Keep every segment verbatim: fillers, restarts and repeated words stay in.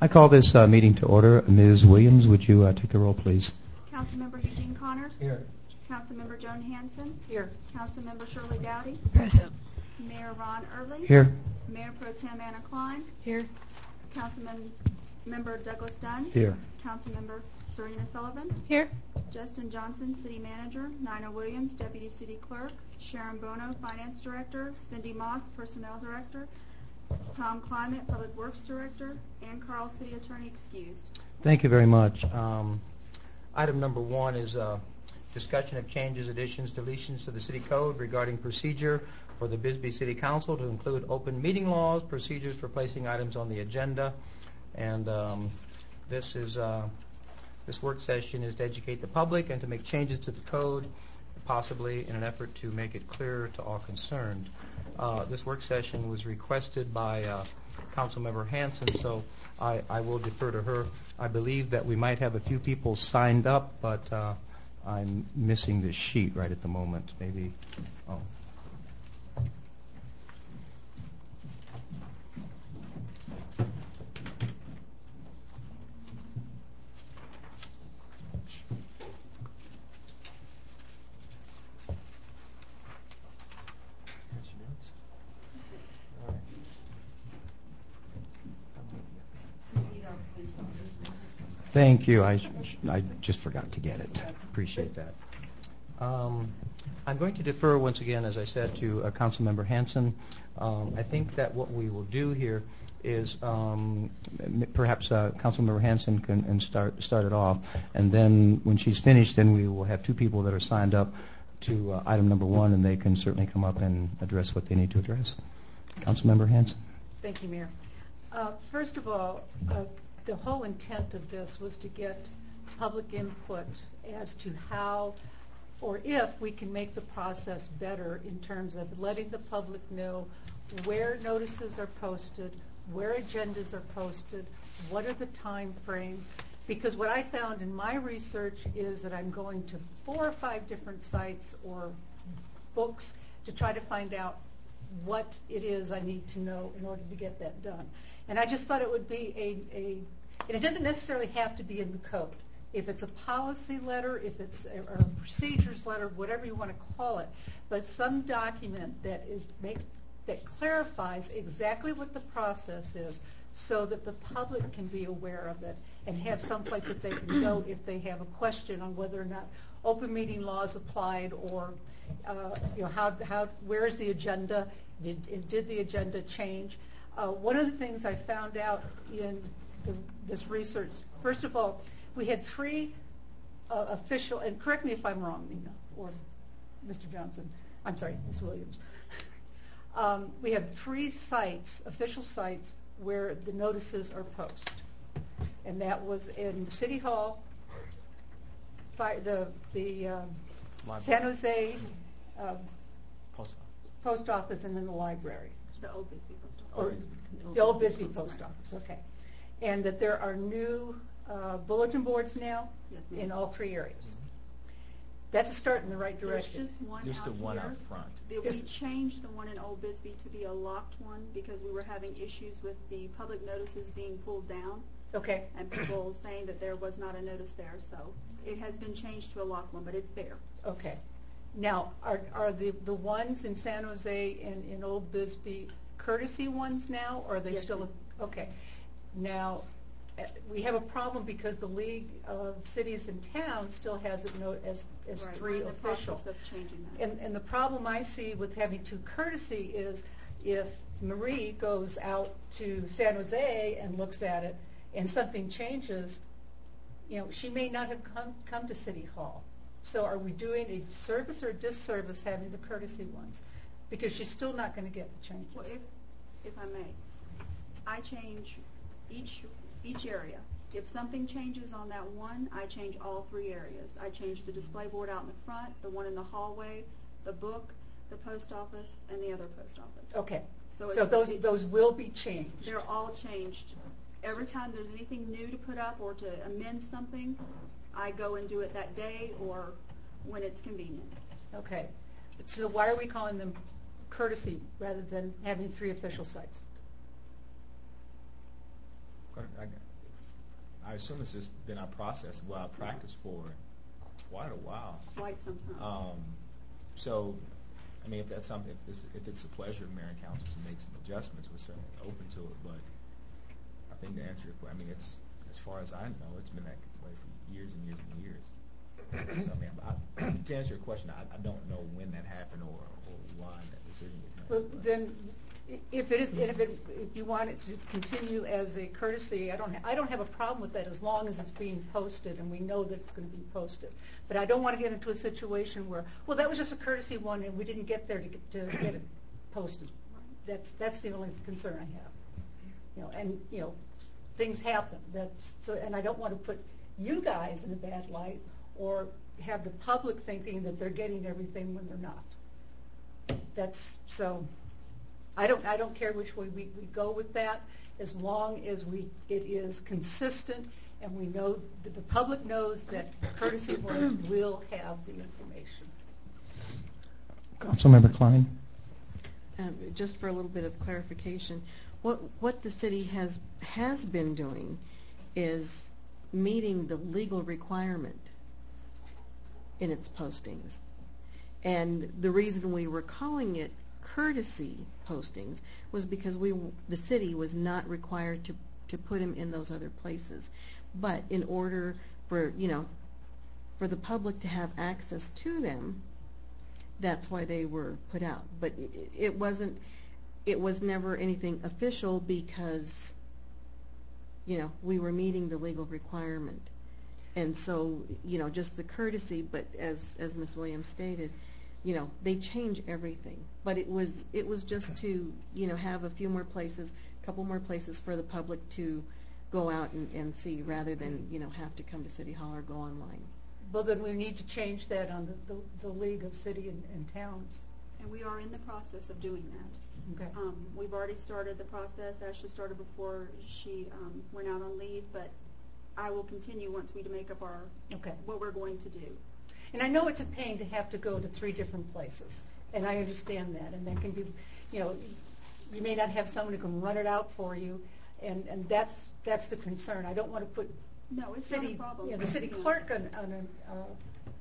I call this uh, meeting to order. Miz Williams, would you uh, take the roll, please? Councilmember Eugene Connors. Here. Councilmember Joan Hanson. Here. Councilmember Shirley Dowdy. Present. Mayor Ron Early. Here. Mayor Pro Tem Anna Klein. Here. Councilman Member Douglas Dunn. Here. Councilmember Serena Sullivan. Here. Justin Johnson, City Manager. Nina Williams, Deputy City Clerk. Sharon Bono, Finance Director. Cindy Moss, Personnel Director. Tom Climate, Public Works Director. Ann Carl, City Attorney, excused. Thank you very much. Um, item number one is uh, discussion of changes, additions, deletions to the City Code regarding procedure for the Bisbee City Council to include open meeting laws, procedures for placing items on the agenda, and um, this is uh, this work session is to educate the public and to make changes to the code, possibly in an effort to make it clearer to all concerned. Uh, this work session was requested by uh, Councilmember Hanson, so I, I will defer to her. I believe that we might have a few people signed up, but uh, I'm missing this sheet right at the moment. Maybe. Oh. Thank you. I, I just forgot to get it. Appreciate that. Um, I'm going to defer once again, as I said, to uh, Councilmember Hanson. Um, I think that what we will do here is um, m- perhaps uh, Councilmember Hanson can and start start it off, and then when she's finished, then we will have two people that are signed up to uh, item number one, and they can certainly come up and address what they need to address. Councilmember Hanson. Thank you, Mayor. Uh, first of all, uh, the whole intent of this was to get public input as to how or if we can make the process better in terms of letting the public know where notices are posted, where agendas are posted, what are the time frames. Because what I found in my research is that I'm going to four or five different sites or books to try to find out what it is I need to know in order to get that done. And I just thought it would be a, a and it doesn't necessarily have to be in the code. If it's a policy letter, if it's a, or a procedures letter, whatever you want to call it, but some document that is makes that clarifies exactly what the process is so that the public can be aware of it and have some place that they can go if they have a question on whether or not open meeting laws applied or uh, you know how how where is the agenda? Did did the agenda change? Uh, one of the things I found out in the, this research, first of all, we had three uh, official, and correct me if I'm wrong, Nina, or Mister Johnson, I'm sorry, Miz Williams. um, we have three sites, official sites, where the notices are posted. And that was in City Hall, fi- the, the um, San Jose um, Post Post Office, and in the library. The Old Bisbee Post Office. Or the Old Bisbee Post Office, okay. And that there are new uh, bulletin boards now Yes, ma'am. in all three areas. That's a start in the right There's direction. just one Just out the one here. out front. The- We Just- changed the one in Old Bisbee to be a locked one because we were having issues with the public notices being pulled down Okay. and people saying that there was not a notice there. So it has been changed to a locked one, but it's there. Okay. Now, are are the, the ones in San Jose and in Old Bisbee courtesy ones now, or are they Yes, still? ma'am. Okay. Now, uh, we have a problem because the League of Cities and Towns still has it note as, as Right, three we're in the official. process of changing that. And, and the problem I see with having two courtesy is if Marie goes out to San Jose and looks at it and something changes, you know, she may not have come, come to City Hall. So are we doing a service or a disservice having the courtesy ones? Because she's still not going to get the changes. Well, if, if I may, I change each each area. If something changes on that one, I change all three areas. I change the display board out in the front, the one in the hallway, the book, the post office, and the other post office. Okay. So So it- those it- those will be changed. They're all changed. Every time there's anything new to put up or to amend something, I go and do it that day or when it's convenient. Okay. So why are we calling them courtesy rather than having three official sites? I got- I assume it's just been our process, well, our practice for quite a while. Quite some time. Um, so, I mean, if that's something, if, if it's the pleasure of mayor and council to make some adjustments, we're certainly open to it. But I think to answer your question, I mean, it's as far as I know, it's been that way for years and years and years. So, I mean, I, to answer your question, I, I don't know when that happened or, or why that decision was made. Well, then, if it is, if, it, if you want it to continue as a courtesy, I don't, ha- I don't have a problem with that as long as it's being posted and we know that it's going to be posted. But I don't want to get into a situation where, well, that was just a courtesy one and we didn't get there to get, to get it posted. That's that's the only concern I have. You know, and you know, things happen. That's so, and I don't want to put you guys in a bad light or have the public thinking that they're getting everything when they're not. That's so. I don't. I don't care which way we, we go with that, as long as we it is consistent and we know that the public knows that courtesy ones will have the information. Councilmember Klein. Um, just for a little bit of clarification, what what the city has has been doing is meeting the legal requirement in its postings, and the reason we were calling it courtesy postings was because we the city was not required to to put them in those other places, but in order for you know for the public to have access to them, that's why they were put out. But it, it wasn't it was never anything official because you know we were meeting the legal requirement, and so you know just the courtesy. But as as Miz Williams stated, you know, they change everything. But it was it was just to, you know, have a few more places, a couple more places for the public to go out and, and see rather than, you know, have to come to City Hall or go online. Well, then we need to change that on the, the, the League of City and, and Towns. And we are in the process of doing that. Okay. Um, we've already started the process. Ashley started before she um, went out on leave, but I will continue once we make up our Okay. what we're going to do. And I know it's a pain to have to go to three different places, and I understand that. And that can be, you know, you may not have someone who can run it out for you, and, and that's that's the concern. I don't want to put No, it's city, not a problem. you know, the city Yeah. clerk on, on a, uh,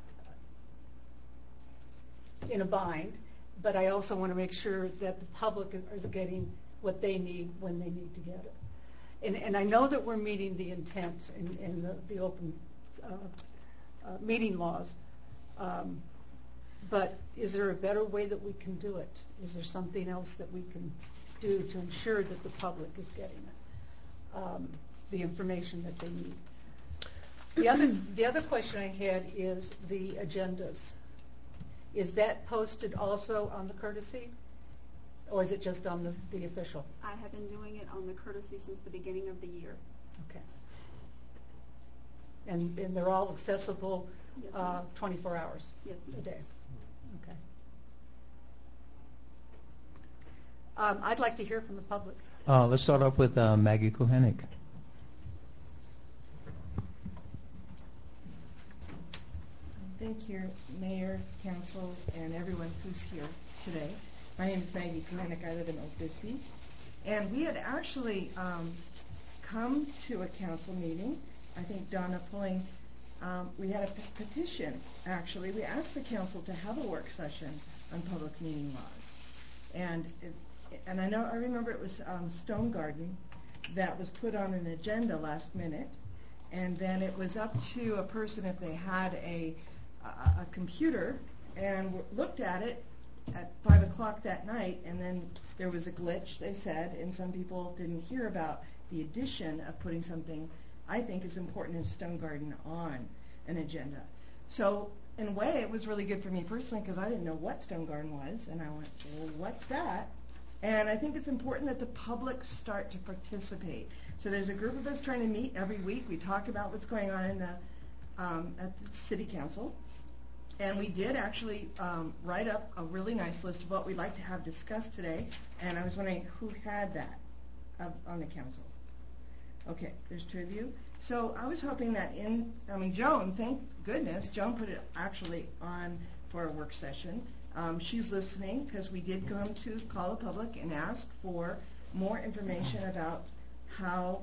in a bind, but I also want to make sure that the public is getting what they need when they need to get it. And, and I know that we're meeting the intent in, in the, the open uh, uh, meeting laws. Um, but is there a better way that we can do it? Is there something else that we can do to ensure that the public is getting it, um, the information that they need? The other, the other question I had is the agendas. Is that posted also on the courtesy, or is it just on the, the official? I have been doing it on the courtesy since the beginning of the year. Okay. And, and they're all accessible Yes, uh, ma'am. twenty-four hours Yes, a ma'am. day? Okay. Um, I'd like to hear from the public. Uh, let's start off with uh, Maggie Kohenik. Thank you, Mayor, Council, and everyone who's here today. My name is Maggie Kohenik. I live in Oak Bisbee. And we had actually um, come to a council meeting. I think Donna Pulling, um, we had a p- petition, actually. We asked the council to have a work session on public meeting laws. And it, and I know, I remember it was um, Stone Garden that was put on an agenda last minute. And then it was up to a person if they had a a, a computer and w- looked at it at five o'clock that night, and then there was a glitch, they said, and some people didn't hear about the addition of putting something I think is important as Stone Garden on an agenda. So in a way, it was really good for me personally because I didn't know what Stone Garden was, and I went, well, what's that? And I think it's important that the public start to participate. So there's a group of us trying to meet every week. We talk about what's going on in the um, at the city council. And we did actually um, write up a really nice list of what we'd like to have discussed today. And I was wondering who had that of, on the council. Okay, there's two of you. So I was hoping that in, I mean, Joan, thank goodness, Joan put it actually on for a work session. Um, she's listening because we did come to call the public and ask for more information about how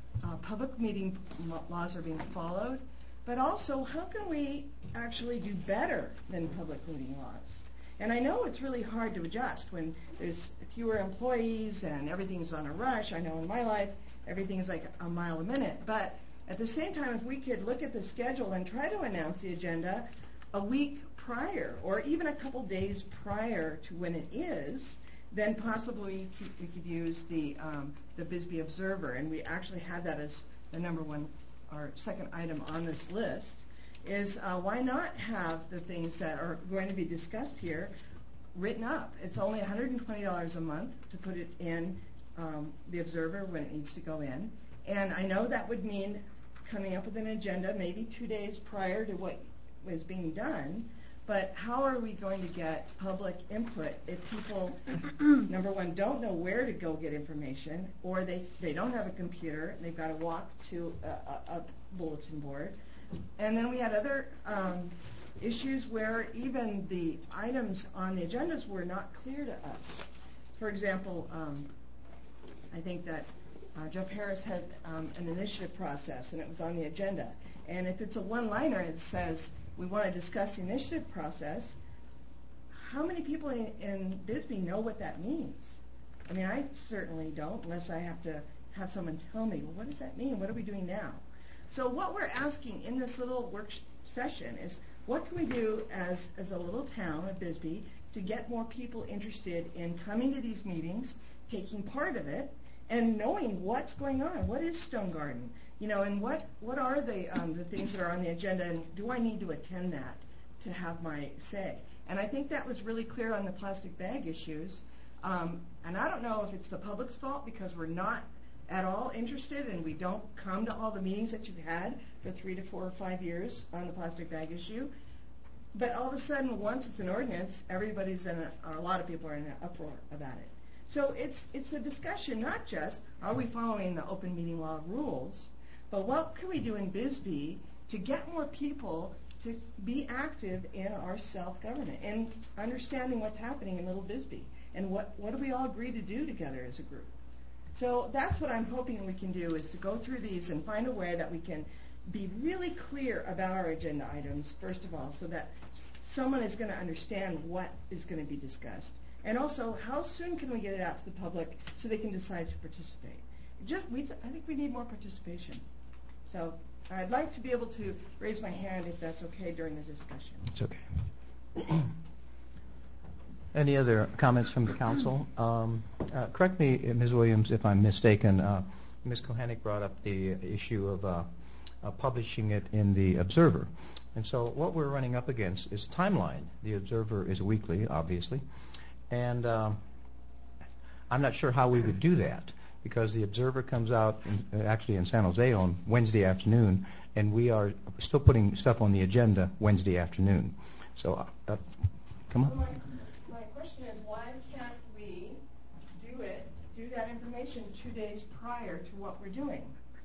uh, public meeting laws are being followed, but also how can we actually do better than public meeting laws? And I know it's really hard to adjust when there's fewer employees and everything's on a rush. I know in my life everything's like a mile a minute. But at the same time, if we could look at the schedule and try to announce the agenda a week prior or even a couple days prior to when it is, then possibly we could use the um, the Bisbee Observer. And we actually had that as the number one, our second item on this list. Is uh, why not have the things that are going to be discussed here written up? It's only one hundred twenty dollars a month to put it in um, the Observer when it needs to go in. And I know that would mean coming up with an agenda maybe two days prior to what was being done, but how are we going to get public input if people, number one, don't know where to go get information, or they, they don't have a computer and they've got to walk to a, a, a bulletin board? And then we had other um, issues where even the items on the agendas were not clear to us. For example, um, I think that uh, Jeff Harris had um, an initiative process, and it was on the agenda. And if it's a one-liner that says, we want to discuss the initiative process, how many people in, in Bisbee know what that means? I mean, I certainly don't, unless I have to have someone tell me, well, what does that mean? What are we doing now? So what we're asking in this little work session is, what can we do as, as a little town of Bisbee to get more people interested in coming to these meetings, taking part of it, and knowing what's going on? What is Stone Garden? You know, and what, what are the, um, the things that are on the agenda, and do I need to attend that to have my say? And I think that was really clear on the plastic bag issues. Um, and I don't know if it's the public's fault because we're not at all interested and we don't come to all the meetings that you've had for three to four or five years on the plastic bag issue. But all of a sudden, once it's an ordinance, everybody's in a, or a lot of people are in an uproar about it. So it's it's a discussion, not just are we following the open meeting law rules, but what can we do in Bisbee to get more people to be active in our self-government and understanding what's happening in Little Bisbee and what, what do we all agree to do together as a group. So that's what I'm hoping we can do, is to go through these and find a way that we can be really clear about our agenda items, first of all, so that someone is going to understand what is going to be discussed. And also, how soon can we get it out to the public so they can decide to participate? Just, we th- I think we need more participation. So I'd like to be able to raise my hand if that's okay during the discussion. It's okay. Any other comments from the council? Um, uh, correct me, Miz Williams, if I'm mistaken. Uh, Miz Kohanek brought up the issue of uh, uh, publishing it in the Observer. And so what we're running up against is a timeline. The Observer is weekly, obviously. And um, I'm not sure how we would do that, because the Observer comes out in, actually in San Jose on Wednesday afternoon, and we are still putting stuff on the agenda Wednesday afternoon. So, uh, come on. Well, my, my question is, why can't we do it, do that information two days prior to what we're doing?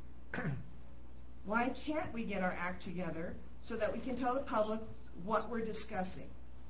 Why can't we get our act together so that we can tell the public what we're discussing?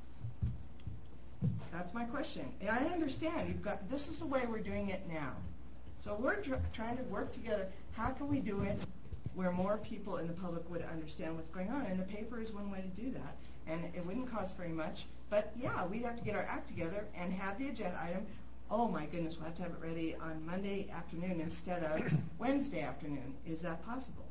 That's my question. And I understand you've got, this is the way we're doing it now. So we're tr- trying to work together. How can we do it where more people in the public would understand what's going on? And the paper is one way to do that. And it wouldn't cost very much. But yeah, we'd have to get our act together and have the agenda item. Oh my goodness, we'll have to have it ready on Monday afternoon instead of Wednesday afternoon. Is that possible?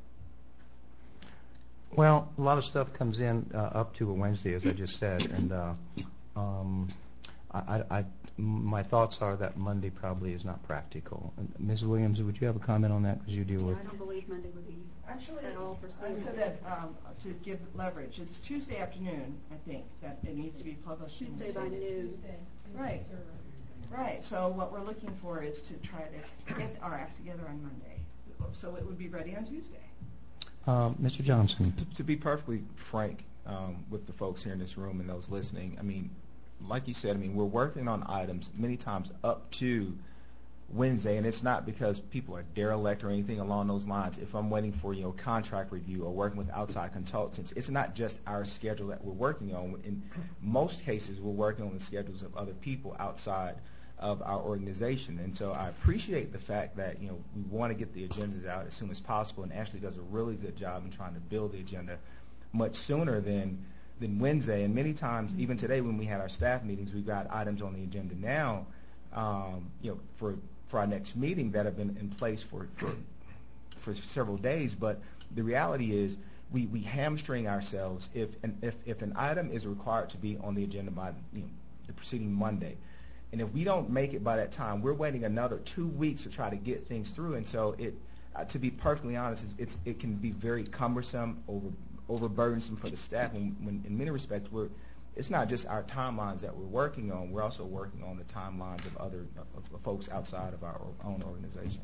Well, a lot of stuff comes in uh, up to a Wednesday, as I just said. And uh, um, I, I, my thoughts are that Monday probably is not practical. Miz Williams, would you have a comment on that, because you deal Yeah, with? I don't believe Monday would be Actually, at all I foreseeable. said that um, to give leverage. It's Tuesday afternoon, I think, that it needs to be published. in Tuesday the by paper. noon. Right. Right. So what we're looking for is to try to get our act together on Monday, so it would be ready on Tuesday. Uh, Mister Johnson. To, to be perfectly frank um, with the folks here in this room and those listening, I mean, like you said, I mean, we're working on items many times up to Wednesday, and it's not because people are derelict or anything along those lines. If I'm waiting for, you know, contract review or working with outside consultants, it's not just our schedule that we're working on. In most cases, we're working on the schedules of other people outside of our organization. And so I appreciate the fact that, you know, we want to get the agendas out as soon as possible, and Ashley does a really good job in trying to build the agenda much sooner than than Wednesday. And many times, even today when we had our staff meetings, we've got items on the agenda now, um, you know, for for our next meeting that have been in place for for, for several days. But the reality is we, we hamstring ourselves if an, if if an item is required to be on the agenda by, you know, the preceding Monday. And if we don't make it by that time, we're waiting another two weeks to try to get things through. And so, it, uh, to be perfectly honest, it's, it's, it can be very cumbersome, over overburdensome for the staff. And when, in many respects, we're it's not just our timelines that we're working on. We're also working on the timelines of other of, of folks outside of our own organization.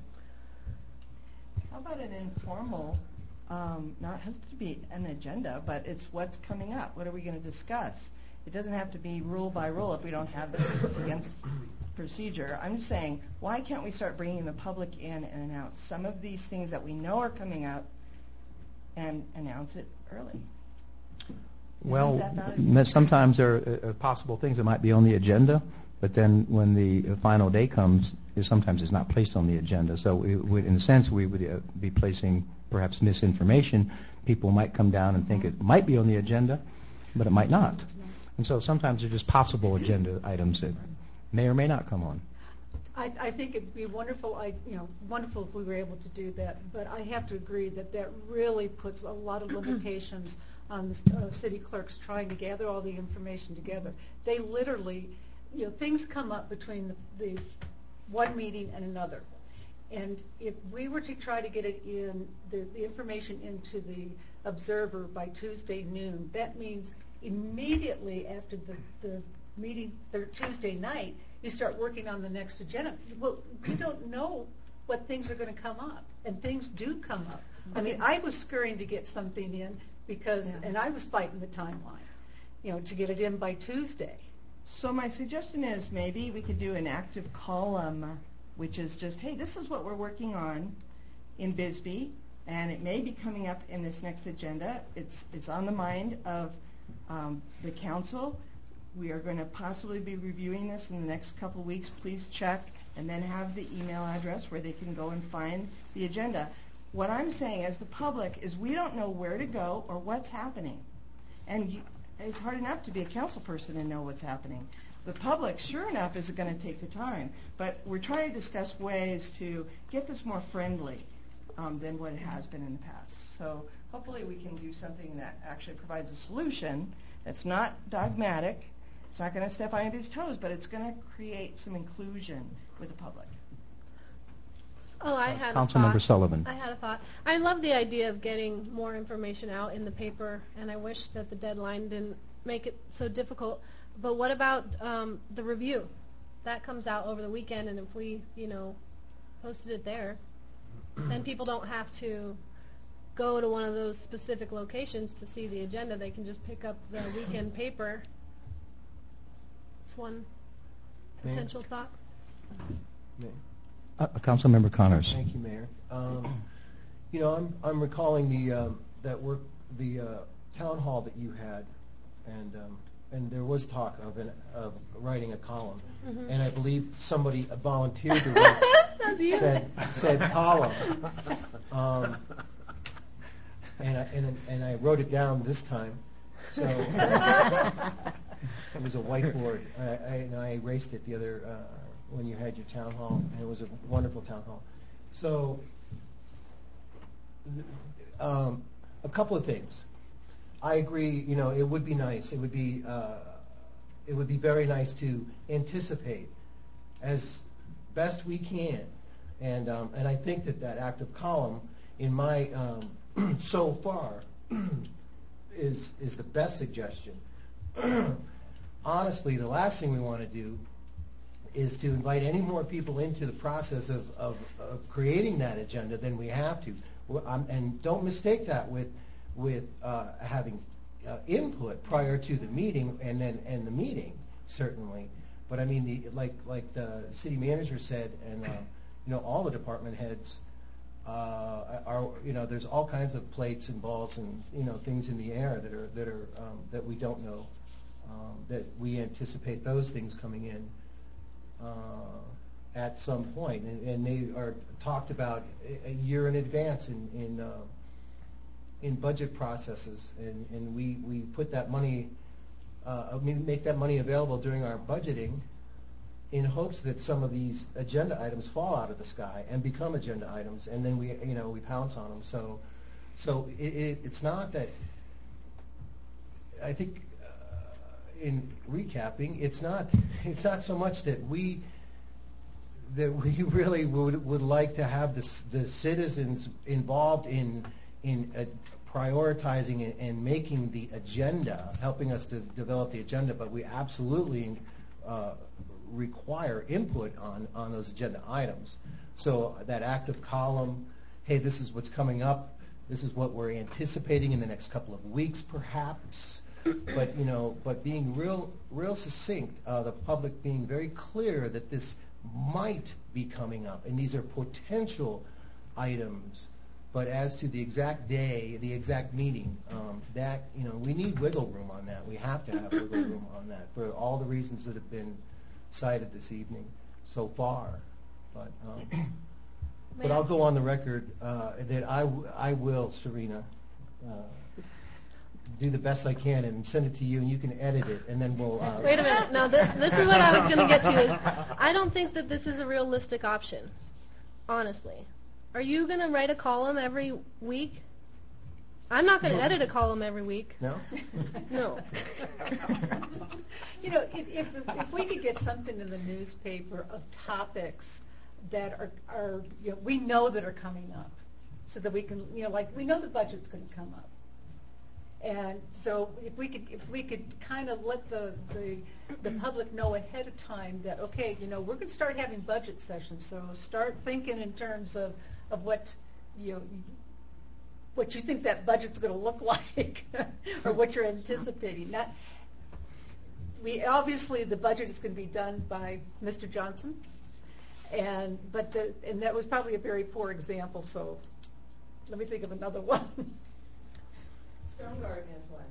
How about an informal, um, not has to be an agenda, but it's what's coming up. What are we going to discuss? It doesn't have to be rule by rule if we don't have this. It's against procedure. I'm just saying, why can't we start bringing the public in and announce some of these things that we know are coming up and announce it early? Well, Isn't that valuable? sometimes there are uh, possible things that might be on the agenda, but then when the uh, final day comes, it sometimes it's not placed on the agenda. So it would, in a sense, we would uh, be placing perhaps misinformation. People might come down and think it might be on the agenda, but it might not. And so sometimes they're just possible agenda items that may or may not come on. I, I think it'd be wonderful, I, you know, wonderful if we were able to do that. But I have to agree that that really puts a lot of limitations on the uh, city clerks trying to gather all the information together. They literally, you know, things come up between the, the one meeting and another. And if we were to try to get it in, the, the information into the Observer by Tuesday noon, that means immediately after the, the meeting, the Tuesday night, you start working on the next agenda. Well, you don't know what things are going to come up, and things do come up. I mean, I was scurrying to get something in because, Yeah. and I was fighting the timeline, you know, to get it in by Tuesday. So my suggestion is maybe we could do an active column, which is just, hey, this is what we're working on in Bisbee, and it may be coming up in this next agenda. It's it's on the mind of um, the council. We are going to possibly be reviewing this in the next couple of weeks. Please check and then have the email address where they can go and find the agenda. What I'm saying as the public is we don't know where to go or what's happening. And you, it's hard enough to be a council person and know what's happening. The public, sure enough, is going to take the time. But we're trying to discuss ways to get this more friendly um, than what it has been in the past. So hopefully we can do something that actually provides a solution that's not dogmatic. It's not going to step on anybody's toes, but it's going to create some inclusion with the public. Oh, I had a Councilmember thought. Sullivan. I had a thought. I love the idea of getting more information out in the paper, and I wish that the deadline didn't make it so difficult. But what about um, the review? That comes out over the weekend, and if we, you know, posted it there, then people don't have to go to one of those specific locations to see the agenda. They can just pick up the weekend paper. It's one potential thought. Mayor. Uh, Councilmember Connors. Thank you, Mayor. Um, you know, I'm I'm recalling the um, that work the uh, town hall that you had, and um, and there was talk of an, of writing a column, Mhm. and I believe somebody volunteered to write said said column, um, and I and and I wrote it down this time, so it was a whiteboard. I, I, and I erased it the other. Uh, when you had your town hall, and it was a wonderful town hall. So, um, a couple of things. I agree, you know, it would be nice, it would be, uh, it would be very nice to anticipate as best we can, and um, and I think that that active column, in my, um, so far, is is the best suggestion. Honestly, the last thing we want to do is to invite any more people into the process of, of, of creating that agenda than we have to. Well, um, and don't mistake that with with uh, having uh, input prior to the meeting and then and the meeting, certainly. But I mean, the, like like the city manager said, and uh, you know, all the department heads uh, are, you know, there's all kinds of plates and balls and, you know, things in the air that are that are um, that we don't know, um, that we anticipate those things coming in. uh, at some point, and, and they are talked about a, a year in advance in in, uh, in budget processes, and, and we, we put that money, uh, I mean, make that money available during our budgeting in hopes that some of these agenda items fall out of the sky and become agenda items, and then we, you know, we pounce on them. So, so it, it, it's not that, I think, uh, in recapping, it's not, it's not so much that we, that we really would would like to have the the citizens involved in in uh, prioritizing and, and making the agenda, helping us to develop the agenda, but we absolutely uh, require input on, on those agenda items. So that active column, hey, this is what's coming up, this is what we're anticipating in the next couple of weeks, perhaps. But you know, but being real, real succinct, uh, the public being very clear that this might be coming up, and these are potential items. But as to the exact day, the exact meeting, um, that you know, we need wiggle room on that. We have to have wiggle room on that for all the reasons that have been cited this evening so far. But um, but I'll go on the record uh, that I, w- I will, Serena, uh, do the best I can and send it to you, and you can edit it, and then we'll. Uh, Wait a minute. Now, this, this is what I was going to get to. Is I don't think that this is a realistic option, honestly. Are you going to write a column every week? I'm not going to edit a column every week. No? No. You know, if, if, if we could get something in the newspaper of topics that are, are, you know, we know that are coming up, so that we can, you know, like, we know the budget's going to come up. And so if we could, if we could kind of let the, the the public know ahead of time that, okay, you know, we're going to start having budget sessions, so start thinking in terms of, of what, you know, what you think that budget's going to look like, or what you're anticipating. Not, we obviously the budget is going to be done by Mister Johnson, and but the, and that was probably a very poor example. So let me think of another one. Stonegarden has one.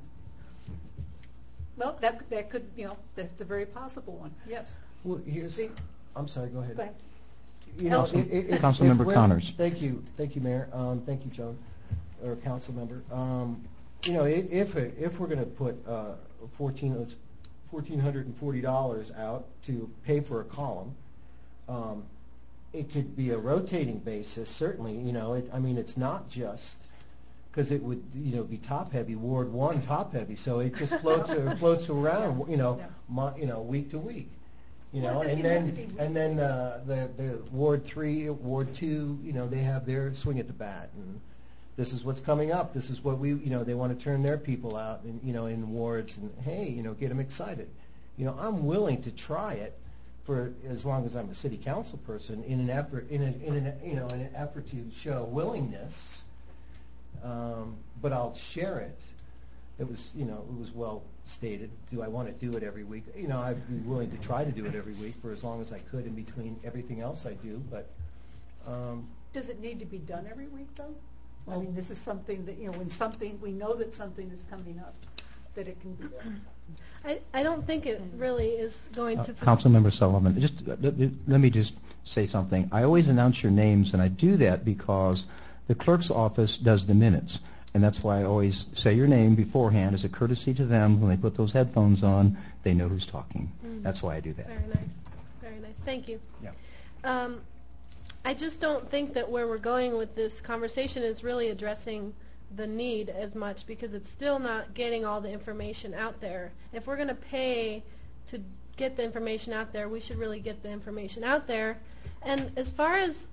Well, that that could, you know, that's a very possible one. Yes. Well, here's. See? I'm sorry. Go ahead. Go ahead. You know, Council- if- if- Councilmember if we're- Connors. Thank you, thank you, Mayor. Um, thank you, Joan, or Council Member. Um, you know, i- if if we're going to put uh, fourteen fourteen hundred and forty dollars out to pay for a column, um, it could be a rotating basis. Certainly, you know, it, I mean, it's not just because it would, you know, be top heavy, Ward One top heavy. So it just floats or floats around, you know, Yeah. mo- you know, week to week. You Well, know, it doesn't and even have then to be and then uh, the the Ward Three, Ward Two, you know, they have their swing at the bat, and this is what's coming up. This is what we, you know, they want to turn their people out, in, you know, in wards, and hey, you know, get them excited. You know, I'm willing to try it for as long as I'm a city council person in an effort, in an, in an you know, in an effort to show willingness. Um, but I'll share it. It was, you know, it was well stated. Do I want to do it every week? You know, I'd be willing to try to do it every week for as long as I could in between everything else I do. But um, Does it need to be done every week, though? I mean, this is something that, you know, when something, we know that something is coming up, that it can be done. I, I don't think it really is going Uh, to. Councilmember Sullivan, just uh, let let me just say something. I always announce your names, and I do that because the clerk's office does the minutes, and that's why I always say your name beforehand as a courtesy to them. When they put those headphones on, they know who's talking. Mm. That's why I do that. Very nice. Very nice. Thank you. Yeah. Um, I just don't think that where we're going with this conversation is really addressing the need as much, because it's still not getting all the information out there. If we're going to pay to get the information out there, we should really get the information out there. And as far as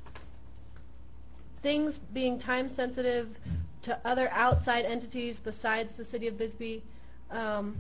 things being time sensitive to other outside entities besides the city of Bisbee, um,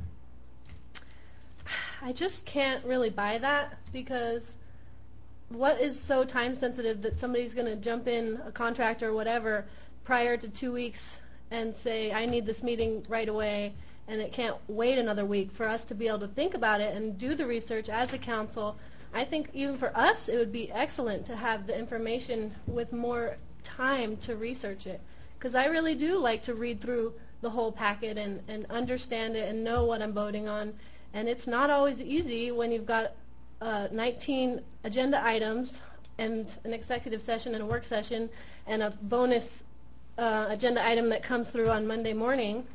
I just can't really buy that, because what is so time sensitive that somebody's going to jump in, a contractor or whatever, prior to two weeks and say, I need this meeting right away, and it can't wait another week for us to be able to think about it and do the research as a council. I think even for us it would be excellent to have the information with more time to research it, because I really do like to read through the whole packet and, and understand it and know what I'm voting on. And it's not always easy when you've got uh, nineteen agenda items and an executive session and a work session and a bonus uh, agenda item that comes through on Monday morning.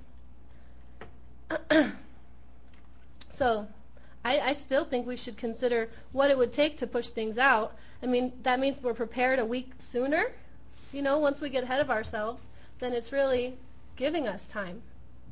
So I, I still think we should consider what it would take to push things out. I mean, that means we're prepared a week sooner. You know, once we get ahead of ourselves, then it's really giving us time.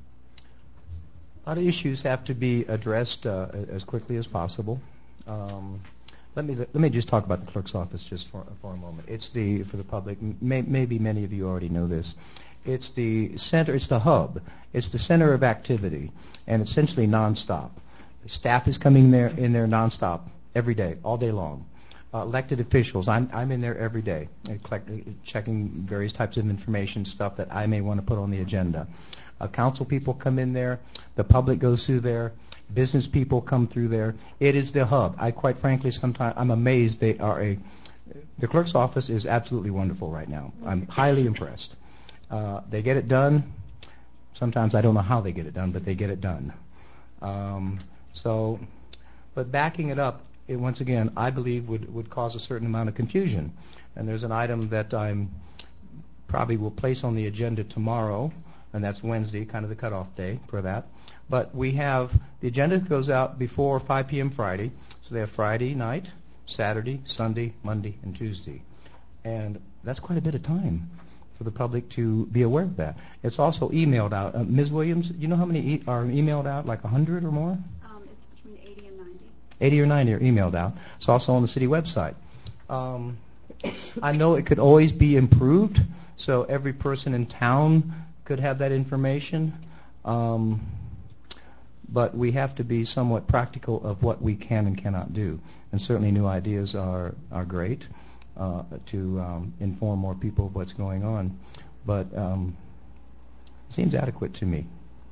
A lot of issues have to be addressed uh, as quickly as possible. Um, let me let me just talk about the clerk's office just for for a moment. It's the for the public. May, maybe many of you already know this. It's the center. It's the hub. It's the center of activity, and essentially nonstop. The staff is coming there in there nonstop every day, all day long. Uh, elected officials, I'm I'm in there every day, uh, collect, uh, checking various types of information, stuff that I may want to put on the agenda. Uh, council people come in there. The public goes through there. Business people come through there. It is the hub. I quite frankly, sometimes I'm amazed they are a. The clerk's office is absolutely wonderful right now. I'm highly impressed. Uh, they get it done. Sometimes I don't know how they get it done, but they get it done. Um, so, but backing it up, it once again, I believe would, would cause a certain amount of confusion. And there's an item that I'm probably will place on the agenda tomorrow, and that's Wednesday, kind of the cutoff day for that. But we have, the agenda goes out before five p.m. Friday, so they have Friday night, Saturday, Sunday, Monday, and Tuesday. And that's quite a bit of time for the public to be aware of that. It's also emailed out. Uh, Miz Williams, you know how many e- are emailed out, like one hundred or more? Um, it's between eighty and ninety. eighty or ninety are emailed out. It's also on the city website. Um, I know it could always be improved, so every person in town could have that information. Um, but we have to be somewhat practical of what we can and cannot do. And certainly new ideas are, are great uh, to um, inform more people of what's going on. But um, it seems adequate to me.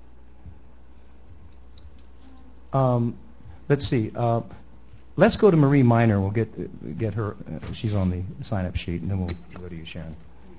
Um, let's see. Uh, let's go to Marie Miner. We'll get get her. Uh, she's on the sign-up sheet, and then we'll go to you, Sharon.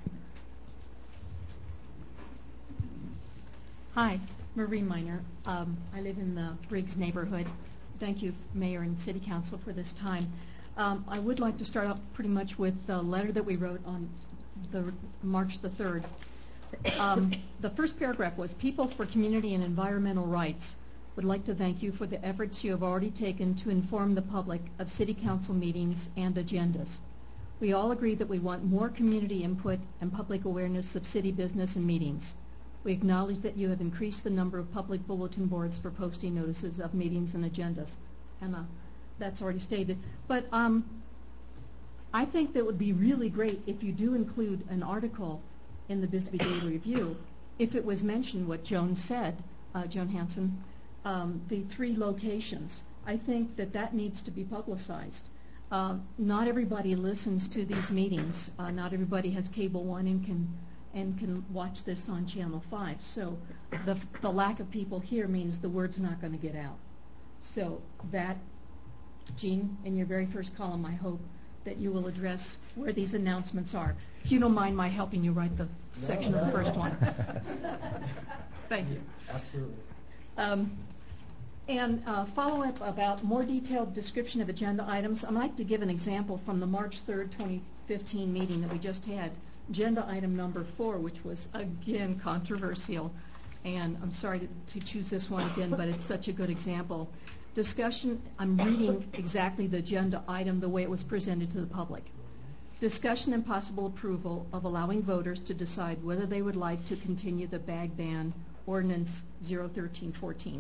Hi, Marie Miner. Um, I live in the Briggs neighborhood. Thank you, Mayor and City Council, for this time. Um, I would like to start off pretty much with the letter that we wrote on the March the third. Um, the first paragraph was, "People for Community and Environmental Rights would like to thank you for the efforts you have already taken to inform the public of City Council meetings and agendas. We all agree that we want more community input and public awareness of city business and meetings. We acknowledge that you have increased the number of public bulletin boards for posting notices of meetings and agendas." And uh, that's already stated. But um, I think that would be really great if you do include an article in the Bisbee Daily Review, if it was mentioned what Joan said, uh, Joan Hansen, um, the three locations. I think that that needs to be publicized. Uh, not everybody listens to these meetings. Uh, not everybody has Cable One and can and can watch this on Channel five. So the, the lack of people here means the word's not going to get out. So that, Jean, in your very first column, I hope that you will address where these announcements are. If you don't mind my helping you write the section of the first one. Thank you. Absolutely. Um, and uh, follow-up about more detailed description of agenda items. I'd like to give an example from the March third, twenty fifteen meeting that we just had. Agenda item number four, which was again controversial, and I'm sorry to, to choose this one again, but it's such a good example. Discussion, I'm reading exactly the agenda item the way it was presented to the public. Discussion and possible approval of allowing voters to decide whether they would like to continue the bag ban ordinance zero thirteen fourteen.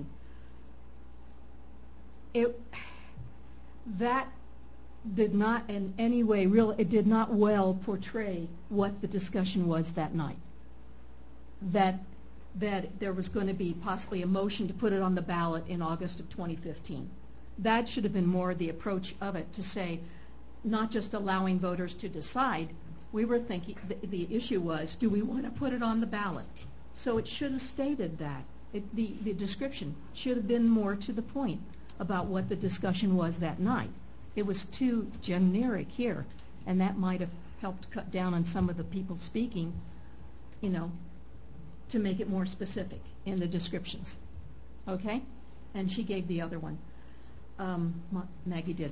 It, that did not in any way, real, it did not well portray what the discussion was that night. That that there was going to be possibly a motion to put it on the ballot in August of twenty fifteen. That should have been more the approach of it, to say, not just allowing voters to decide. We were thinking, the, the issue was, do we want to put it on the ballot? So it should have stated that. It, the, the description should have been more to the point about what the discussion was that night. It was too generic here, and that might have helped cut down on some of the people speaking, you know, to make it more specific in the descriptions. Okay? And she gave the other one. Um, Ma- Maggie did.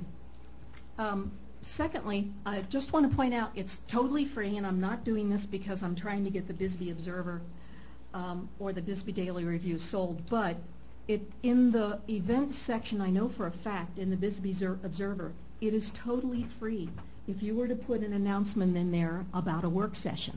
Um, secondly, I just want to point out it's totally free, and I'm not doing this because I'm trying to get the Bisbee Observer um, or the Bisbee Daily Review sold, but it in the events section, I know for a fact, in the Bisbee Zer- Observer, it is totally free. If you were to put an announcement in there about a work session,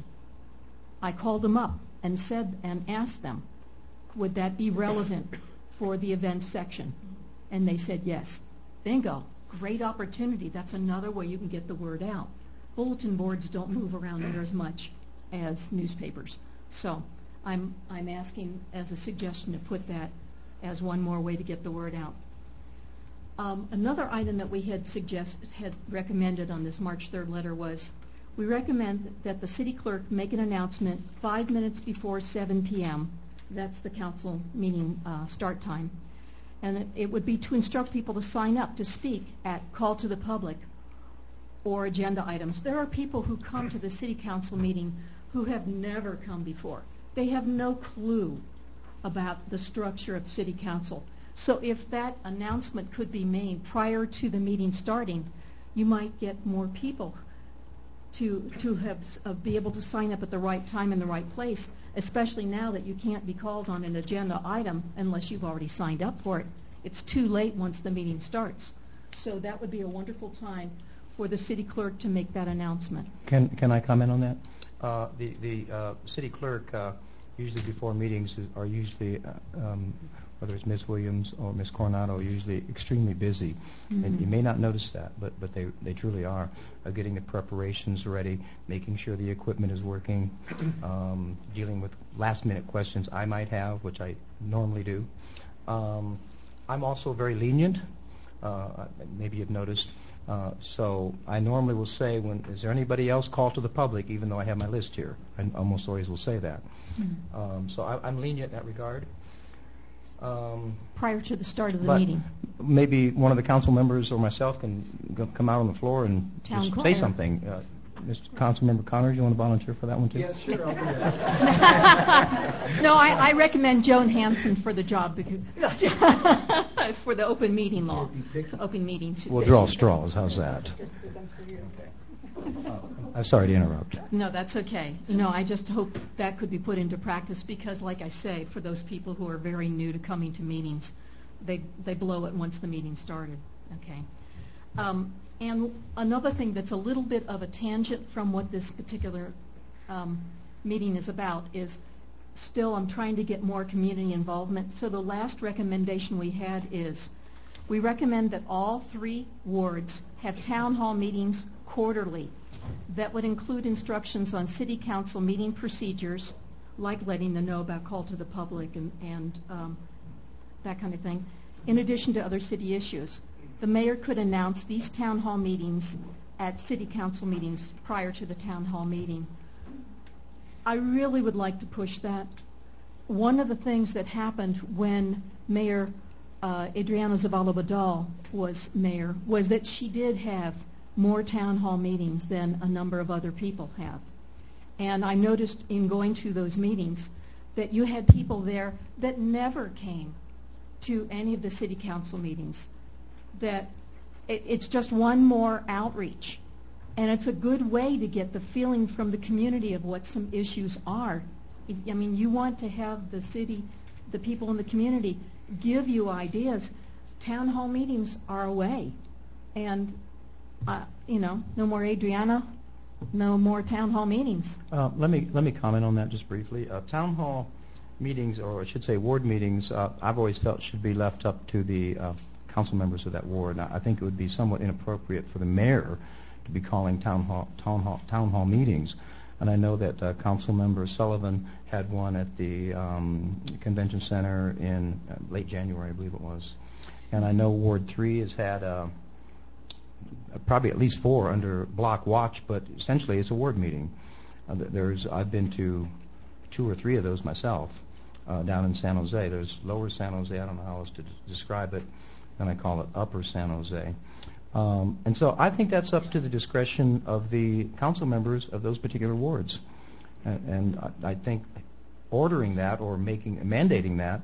I called them up and said and asked them, would that be relevant for the events section? And they said yes. Bingo. Great opportunity. That's another way you can get the word out. Bulletin boards don't move around near as much as newspapers. So I'm I'm asking as a suggestion to put that as one more way to get the word out. Um, another item that we had suggested, had recommended on this March third letter was we recommend that the city clerk make an announcement five minutes before seven p.m. That's the council meeting uh, start time. And it, it would be to instruct people to sign up to speak at call to the public or agenda items. There are people who come to the city council meeting who have never come before. They have no clue about the structure of city council. So if that announcement could be made prior to the meeting starting, you might get more people to to have uh, be able to sign up at the right time in the right place, especially now that you can't be called on an agenda item unless you've already signed up for it. It's too late once the meeting starts. So that would be a wonderful time for the city clerk to make that announcement. Can can I comment on that? Uh, the the uh, city clerk uh, usually before meetings is, are usually uh, um, whether it's Miz Williams or Miz Coronado, usually extremely busy. Mm-hmm. And you may not notice that, but but they, they truly are uh, getting the preparations ready, making sure the equipment is working, um, dealing with last minute questions I might have, which I normally do. Um, I'm also very lenient. Uh, maybe you've noticed. Uh, so I normally will say, when is there anybody else called to the public, even though I have my list here. I almost always will say that. Mm-hmm. Um, so I, I'm lenient in that regard. Um, Prior to the start of the but meeting. Maybe one of the council members or myself can go, come out on the floor and Town just crier. say something. Uh, Mister Councilmember Connors, you want to volunteer for that one too? Yeah, sure, I'll do that. No, I, I recommend Joan Hanson for the job because for the open meeting law. Open meetings. We'll draw straws. How's that? Oh, I'm sorry to interrupt. No, that's okay. You know, I just hope that could be put into practice because, like I say, for those people who are very new to coming to meetings, they they blow it once the meeting started. Okay. Um, and another thing that's a little bit of a tangent from what this particular um, meeting is about is still I'm trying to get more community involvement. So the last recommendation we had is we recommend that all three wards have town hall meetings quarterly. That would include instructions on city council meeting procedures, like letting them know about call to the public and, and um, that kind of thing, in addition to other city issues. The mayor could announce these town hall meetings at city council meetings prior to the town hall meeting. I really would like to push that. One of the things that happened when Mayor uh, Adriana Zavala-Badal was mayor was that she did have more town hall meetings than a number of other people have. And I noticed in going to those meetings that you had people there that never came to any of the city council meetings. That it, it's just one more outreach. And it's a good way to get the feeling from the community of what some issues are. I mean, you want to have the city, the people in the community, give you ideas. Town hall meetings are a way. And Uh, you know, no more Adriana, no more town hall meetings. Uh, let me let me comment on that just briefly. Uh, town hall meetings, or I should say ward meetings, uh, I've always felt should be left up to the uh, council members of that ward. Now, I think it would be somewhat inappropriate for the mayor to be calling town hall town hall town hall meetings. And I know that uh, Council Member Sullivan had one at the um, convention center in uh, late January, I believe it was. And I know Ward Three has had. Uh, probably at least four under block watch, but essentially it's a ward meeting. Uh, there's I've been to two or three of those myself uh, down in San Jose. There's lower San Jose, I don't know how else to d- describe it, and I call it upper San Jose. Um, and so I think that's up to the discretion of the council members of those particular wards. And, and I, I think ordering that or making mandating that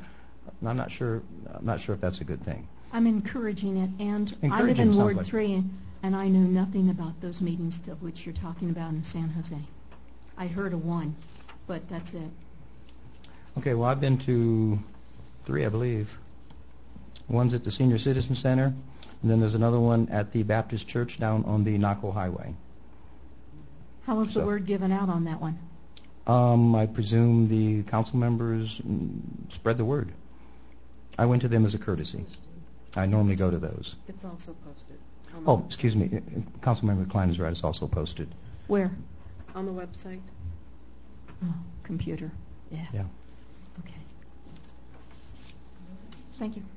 I'm not sure, I'm not sure if that's a good thing. I'm encouraging it, and I live Encouraging in sounds Ward like- three, and I knew nothing about those meetings of which you're talking about in San Jose. I heard of one, but that's it. Okay, well, I've been to three, I believe. One's at the Senior Citizen Center, and then there's another one at the Baptist Church down on the Naco Highway. How was the So- word given out on that one? Um, I presume the council members mm, spread the word. I went to them as a courtesy. I normally go to those. It's also posted. on the Oh, website. excuse me, Councilmember Klein is right, it's also posted. Where? On the website. Oh, computer. Yeah. Yeah. Okay. Thank you.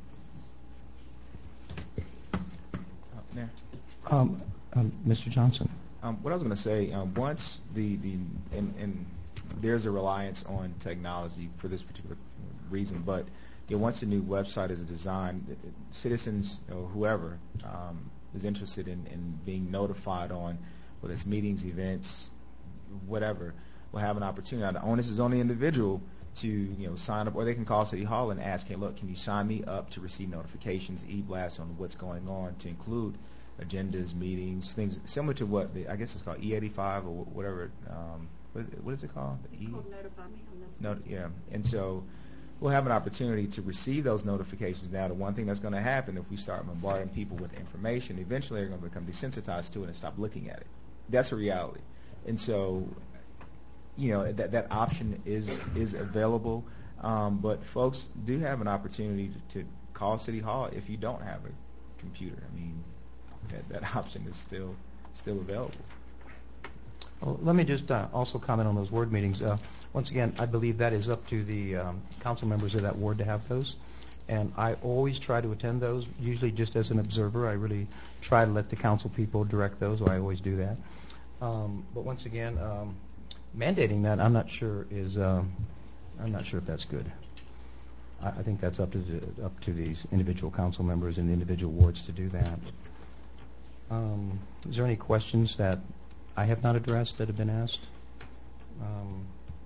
Uh, Mayor? Um, um, Mister Johnson? Um, what I was going to say, um, once the, the and, and there's a reliance on technology for this particular reason, but you know, once the new website is designed, citizens or whoever um, is interested in, in being notified on whether it's meetings, events, whatever, will have an opportunity. Now, the onus is on the individual to you know sign up, or they can call City Hall and ask, hey, look, can you sign me up to receive notifications, e-blasts on what's going on, to include agendas, meetings, things similar to what the, I guess it's called E eighty-five or wh- whatever. Um, what, is it, what is it called? The E? Called notify me on this. No, yeah. And so we'll have an opportunity to receive those notifications. Now, the one thing that's going to happen if we start bombarding people with information, eventually they're going to become desensitized to it and stop looking at it. That's a reality. And so, you know, that that option is is available. Um, but folks do have an opportunity to, to call City Hall if you don't have a computer. I mean, that, that option is still still available. Well, let me just uh, also comment on those ward meetings. Uh, once again, I believe that is up to the um, council members of that ward to have those. And I always try to attend those, usually just as an observer. I really try to let the council people direct those, so I always do that. Um, but once again, um, mandating that, I'm not sure is, um, I'm not sure if that's good. I, I think that's up to the, up to these individual council members and the individual wards to do that. Um, is there any questions that I have not addressed that have been asked? Um,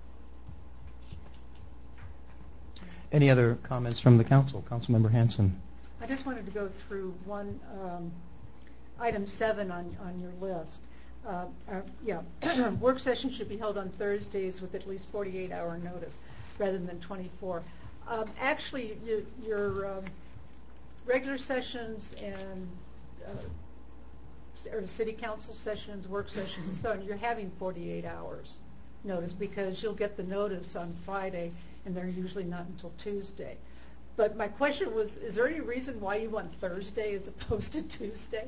any other comments from the council? Councilmember Hanson. I just wanted to go through one, um, item seven on, on your list. Uh, uh, yeah, work session should be held on Thursdays with at least forty-eight hour notice rather than twenty-four. Um, actually, you, your um, regular sessions and uh, or city council sessions, work sessions, and so on, you're having forty-eight hours notice because you'll get the notice on Friday, and they're usually not until Tuesday. But my question was, is there any reason why you want Thursday as opposed to Tuesday?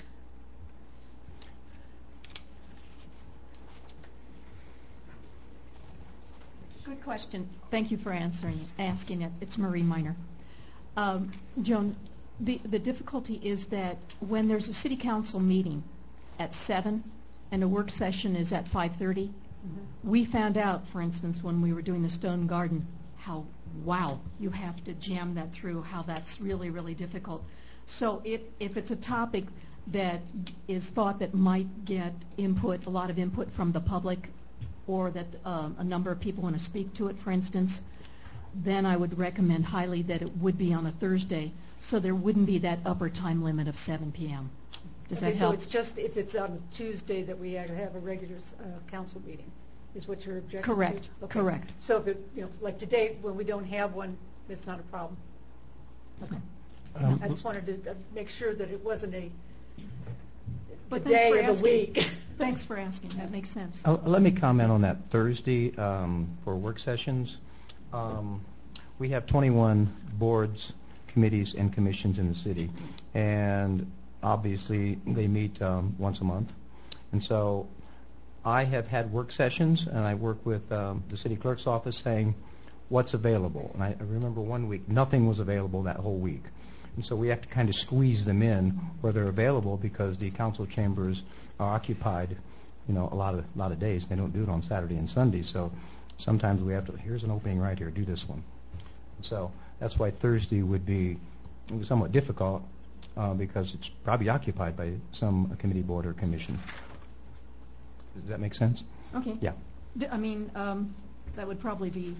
Good question. Thank you for answering, asking it. It's Marie Miner. Um, Joan, the, the difficulty is that when there's a city council meeting at seven and a work session is at five thirty, mm-hmm. we found out, for instance, when we were doing the Stone Garden, how, wow, you have to jam that through, how that's really, really difficult. So if, if it's a topic that is thought that might get input, a lot of input from the public, or that um, a number of people want to speak to it, for instance, then I would recommend highly that it would be on a Thursday, so there wouldn't be that upper time limit of seven p.m. Does Okay, that so help? it's just if it's on Tuesday that we have a regular uh, council meeting, is what you're objecting to? Correct, Okay. correct. So if it, you know, like today, when we don't have one, it's not a problem. Okay. Um, I just wanted to uh, make sure that it wasn't a But the thanks day for of the asking. week. Thanks for asking. That makes sense. Uh, let me comment on that Thursday um, for work sessions. Um, we have twenty-one boards, committees, and commissions in the city, and obviously they meet um, once a month. And so I have had work sessions, and I work with um, the city clerk's office saying what's available. And I, I remember one week nothing was available that whole week. And so we have to kind of squeeze them in where they're available because the council chambers are occupied, you know, a lot of a lot of days. They don't do it on Saturday and Sunday. So sometimes we have to, here's an opening right here, do this one. So that's why Thursday would be somewhat difficult uh, because it's probably occupied by some committee, board, or commission. Does that make sense? Okay. Yeah. D- I mean, um, that would probably be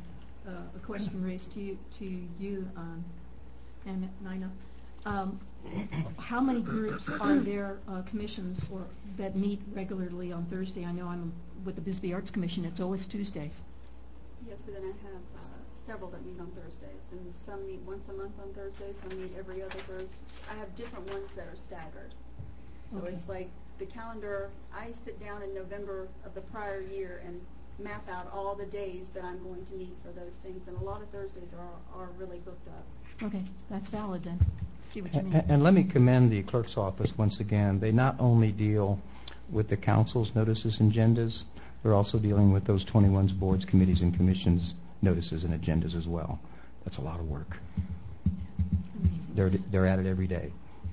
uh, a question raised to you, to you, um, and Nina. Um, how many groups are there, uh, commissions or that meet regularly on Thursday? I know I'm with the Bisbee Arts Commission. It's always Tuesdays. Yes, but then I have uh, several that meet on Thursdays, and some meet once a month on Thursdays, some meet every other Thursday. I have different ones that are staggered. So Okay. it's like the calendar, I sit down in November of the prior year and map out all the days that I'm going to meet for those things, and a lot of Thursdays are, are really booked up. Okay, that's valid then. See what you mean. And, and let me commend the clerk's office once again. They not only deal with the council's notices and agendas, they're also dealing with those twenty-one boards, committees, and commissions notices and agendas as well. That's a lot of work. Amazing. They're they're at it every day.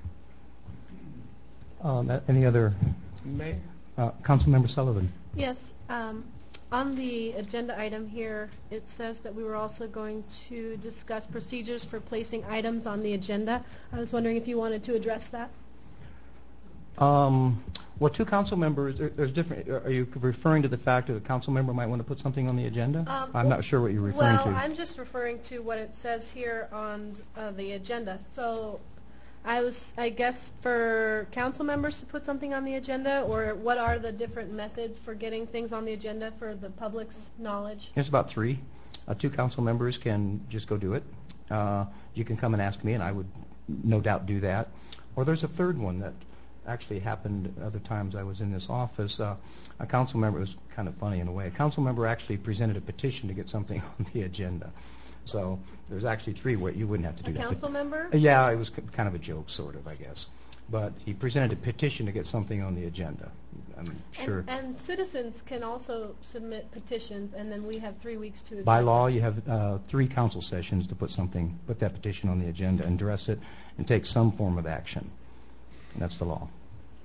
Um, uh, any other? Mayor? Uh, Councilmember Sullivan. Yes. Um, on the agenda item here, it says that we were also going to discuss procedures for placing items on the agenda. I was wondering if you wanted to address that. Um, well, two council members, there, there's different, are you referring to the fact that a council member might want to put something on the agenda? Um, I'm well- not sure what you're referring well, to. I'm just referring to what it says here on uh, the agenda. So I was, I guess, for council members to put something on the agenda, or what are the different methods for getting things on the agenda for the public's knowledge? There's about three. Uh, two council members can just go do it. Uh, you can come and ask me, and I would no doubt do that. Or there's a third one that actually happened other times I was in this office. Uh, a council member, it was kind of funny in a way, a council member actually presented a petition to get something on the agenda. So there's actually three where you wouldn't have to do A that. council member? Uh, Yeah, it was k- kind of a joke, sort of, I guess. But he presented a petition to get something on the agenda. I'm sure. And, and citizens can also submit petitions, and then we have three weeks to address By law, it. you have uh, three council sessions to put something, put that petition on the agenda and address it and take some form of action. And that's the law.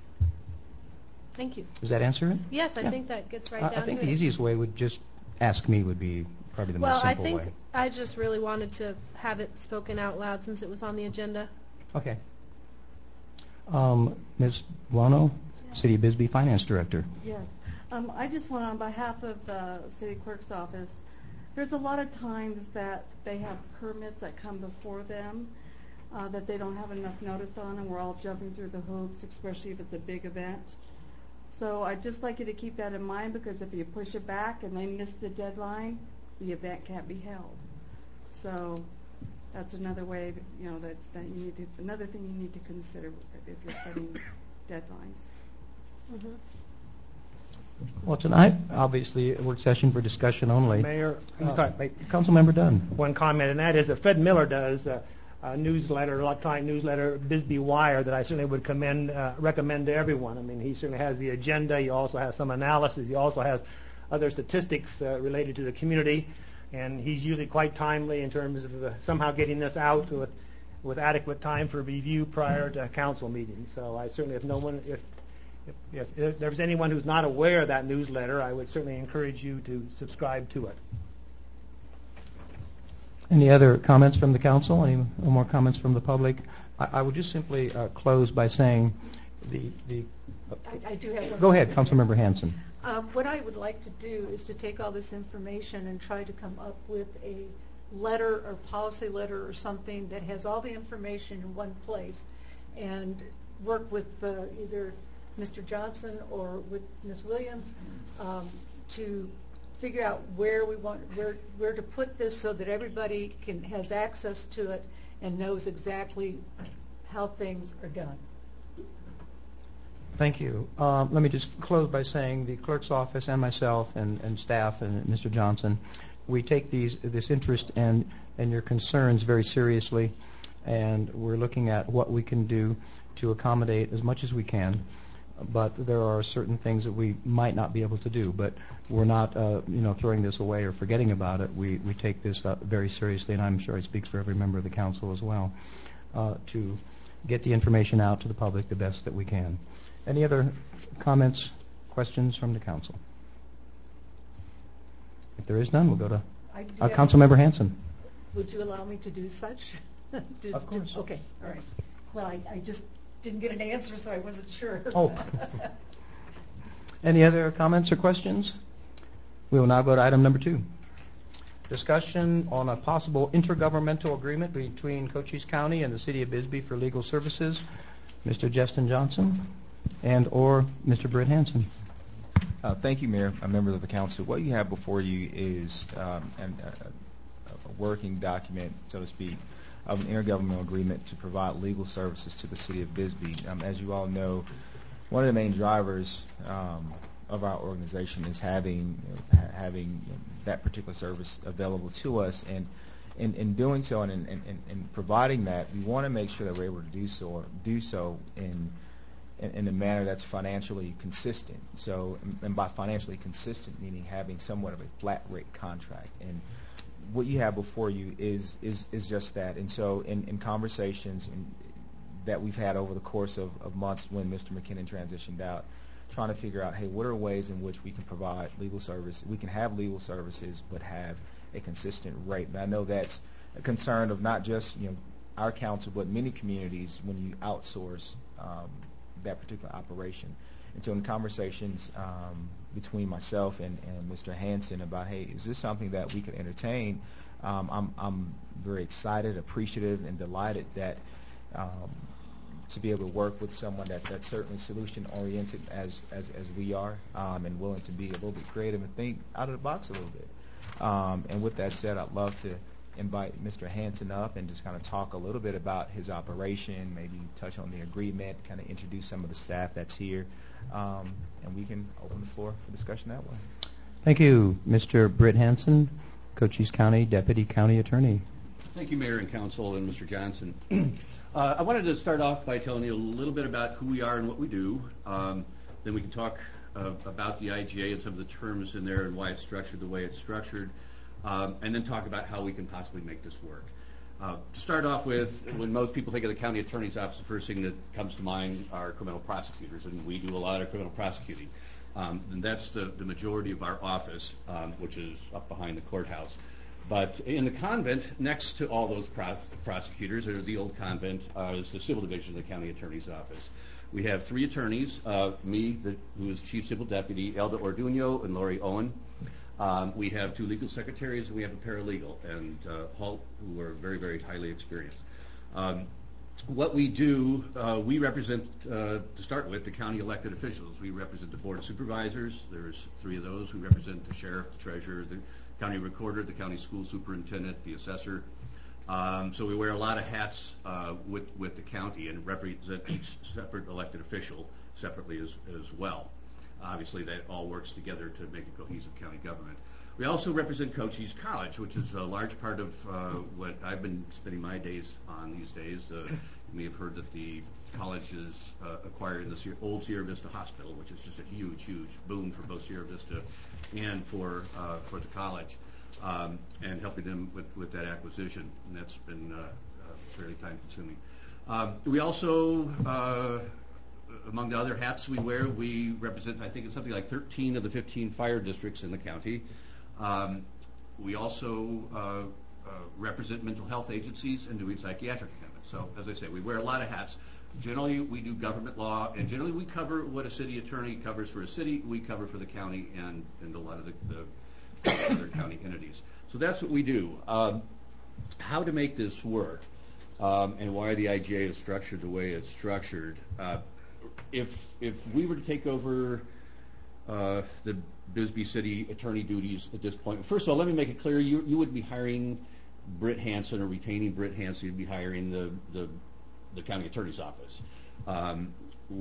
Thank you. Does that answer it? Yes, I Yeah. think that gets right I, down I think to the it. easiest way would just ask me would be probably the well, most I simple think way. I just really wanted to have it spoken out loud since it was on the agenda. Okay. Um, Miz Buono, City of Bisbee Finance Director. Yes. Um, I just want, on behalf of the city clerk's office, there's a lot of times that they have permits that come before them uh, that they don't have enough notice on, and we're all jumping through the hoops, especially if it's a big event. So I'd just like you to keep that in mind, because if you push it back and they miss the deadline, the event can't be held. So that's another way, that, you know, that, that you need to, another thing you need to consider if you're setting deadlines. Mm-hmm. Well, tonight, obviously, a work session for discussion only. Mayor, I'm Uh, sorry, wait. Councilmember Dunn. One comment, and that is that Fred Miller does uh, a newsletter, electronic newsletter, Bisbee Wire, that I certainly would commend, uh, recommend to everyone. I mean, he certainly has the agenda. He also has some analysis. He also has other statistics uh, related to the community, and he's usually quite timely in terms of uh, somehow getting this out with with adequate time for review prior to council meetings. So I certainly, if no one, if if, if, if there's anyone who's not aware of that newsletter, I would certainly encourage you to subscribe to it. Any other comments from the council? Any more comments from the public? I, I would just simply uh, close by saying the the. I, I do have one Go more ahead, thing. Councilmember Hanson. Um, what I would like to do is to take all this information and try to come up with a letter or policy letter or something that has all the information in one place, and work with uh, either Mister Johnson or with Miz Williams um, to figure out where we want where where to put this so that everybody can has access to it and knows exactly how things are done. Thank you. Um, let me just close by saying the clerk's office and myself and, and staff and Mister Johnson, we take these this interest and and your concerns very seriously, and we're looking at what we can do to accommodate as much as we can. But there are certain things that we might not be able to do. But we're not, uh, you know, throwing this away or forgetting about it. We we take this uh, very seriously, and I'm sure I speak for every member of the council as well, uh, to get the information out to the public the best that we can. Any other comments, questions from the council? If there is none, we'll go to I do uh, have- Councilmember Hanson. Would you allow me to do such? To- Of course. to- Okay, all right. Well, I, I just didn't get an answer, so I wasn't sure. Oh. Any other comments or questions? We will now go to item number two. discussion on a possible intergovernmental agreement between Cochise County and the City of Bisbee for legal services. Mister Justin Johnson and or Mister Britt Hansen. Uh, thank you, Mayor, uh, members of the council. What you have before you is um, an, a, a working document, so to speak, of an intergovernmental agreement to provide legal services to the City of Bisbee. Um, as you all know, one of the main drivers um, of our organization is having you know, ha- having you know, that particular service available to us, and in, in doing so and in, in, in providing that, we want to make sure that we're able to do so do so in in, in a manner that's financially consistent. So, and by financially consistent, meaning having somewhat of a flat rate contract. And what you have before you is is, is just that. And so, in, in conversations in, that we've had over the course of, of months when Mister McKinnon transitioned out, trying to figure out, hey, what are ways in which we can provide legal service? We can have legal services, but have a consistent rate. And I know that's a concern of not just you know our council, but many communities when you outsource um, that particular operation. And so in conversations um, between myself and, and Mister Hansen about, hey, is this something that we could entertain? Um, I'm, I'm very excited, appreciative, and delighted that um, to be able to work with someone that, that's certainly solution-oriented as, as, as we are, um, and willing to be a little bit creative and think out of the box a little bit. Um, and with that said, I'd love to invite Mister Hansen up and just kind of talk a little bit about his operation, maybe touch on the agreement, kind of introduce some of the staff that's here, um, and we can open the floor for discussion that way. Thank you. Mister Britt Hansen, Cochise County Deputy County Attorney. Thank you, Mayor and Council, and Mister Johnson. uh, I wanted to start off by telling you a little bit about who we are and what we do. Um, then we can talk uh, about the I G A and some of the terms in there and why it's structured the way it's structured. Um, and then talk about how we can possibly make this work. Uh, to start off with, when most people think of the county attorney's office, the first thing that comes to mind are criminal prosecutors, and we do a lot of criminal prosecuting. Um, and that's the, the majority of our office, um, which is up behind the courthouse. But in the convent, next to all those pro- prosecutors, or the old convent, uh, is the civil division of the county attorney's office. We have three attorneys, uh, me, the, who is chief civil deputy, Elda Orduno, and Lori Owen. Um, we have two legal secretaries, and we have a paralegal, and uh, Halt, who are very, very highly experienced. Um, what we do, uh, we represent, uh, to start with, the county elected officials. We represent the board of supervisors. There's three of those. We represent the sheriff, the treasurer, the county recorder, the county school superintendent, the assessor. Um, so we wear a lot of hats uh, with, with the county and represent each separate elected official separately as, as well. Obviously, that all works together to make a cohesive county government. We also represent Cochise College, which is a large part of uh, what I've been spending my days on these days. Uh, you may have heard that the college is uh, acquired in the Sierra, old Sierra Vista Hospital, which is just a huge, huge boon for both Sierra Vista and for uh, for the college, um, and helping them with, with that acquisition. And that's been uh, uh, fairly time-consuming. Um, we also uh, among the other hats we wear, we represent, I think it's something like thirteen of the fifteen fire districts in the county. Um, we also uh, uh, represent mental health agencies and doing psychiatric attendance. So, as I say, we wear a lot of hats. Generally, we do government law, and generally we cover what a city attorney covers for a city, we cover for the county and, and a lot of the, the other county entities. So that's what we do. Um, how to make this work, um, and why the I G A is structured the way it's structured. Uh, If if we were to take over uh, the Bisbee City attorney duties at this point, first of all, let me make it clear: you you would be hiring Britt Hansen or retaining Britt Hansen. You'd be hiring the the, the county attorney's office. Um,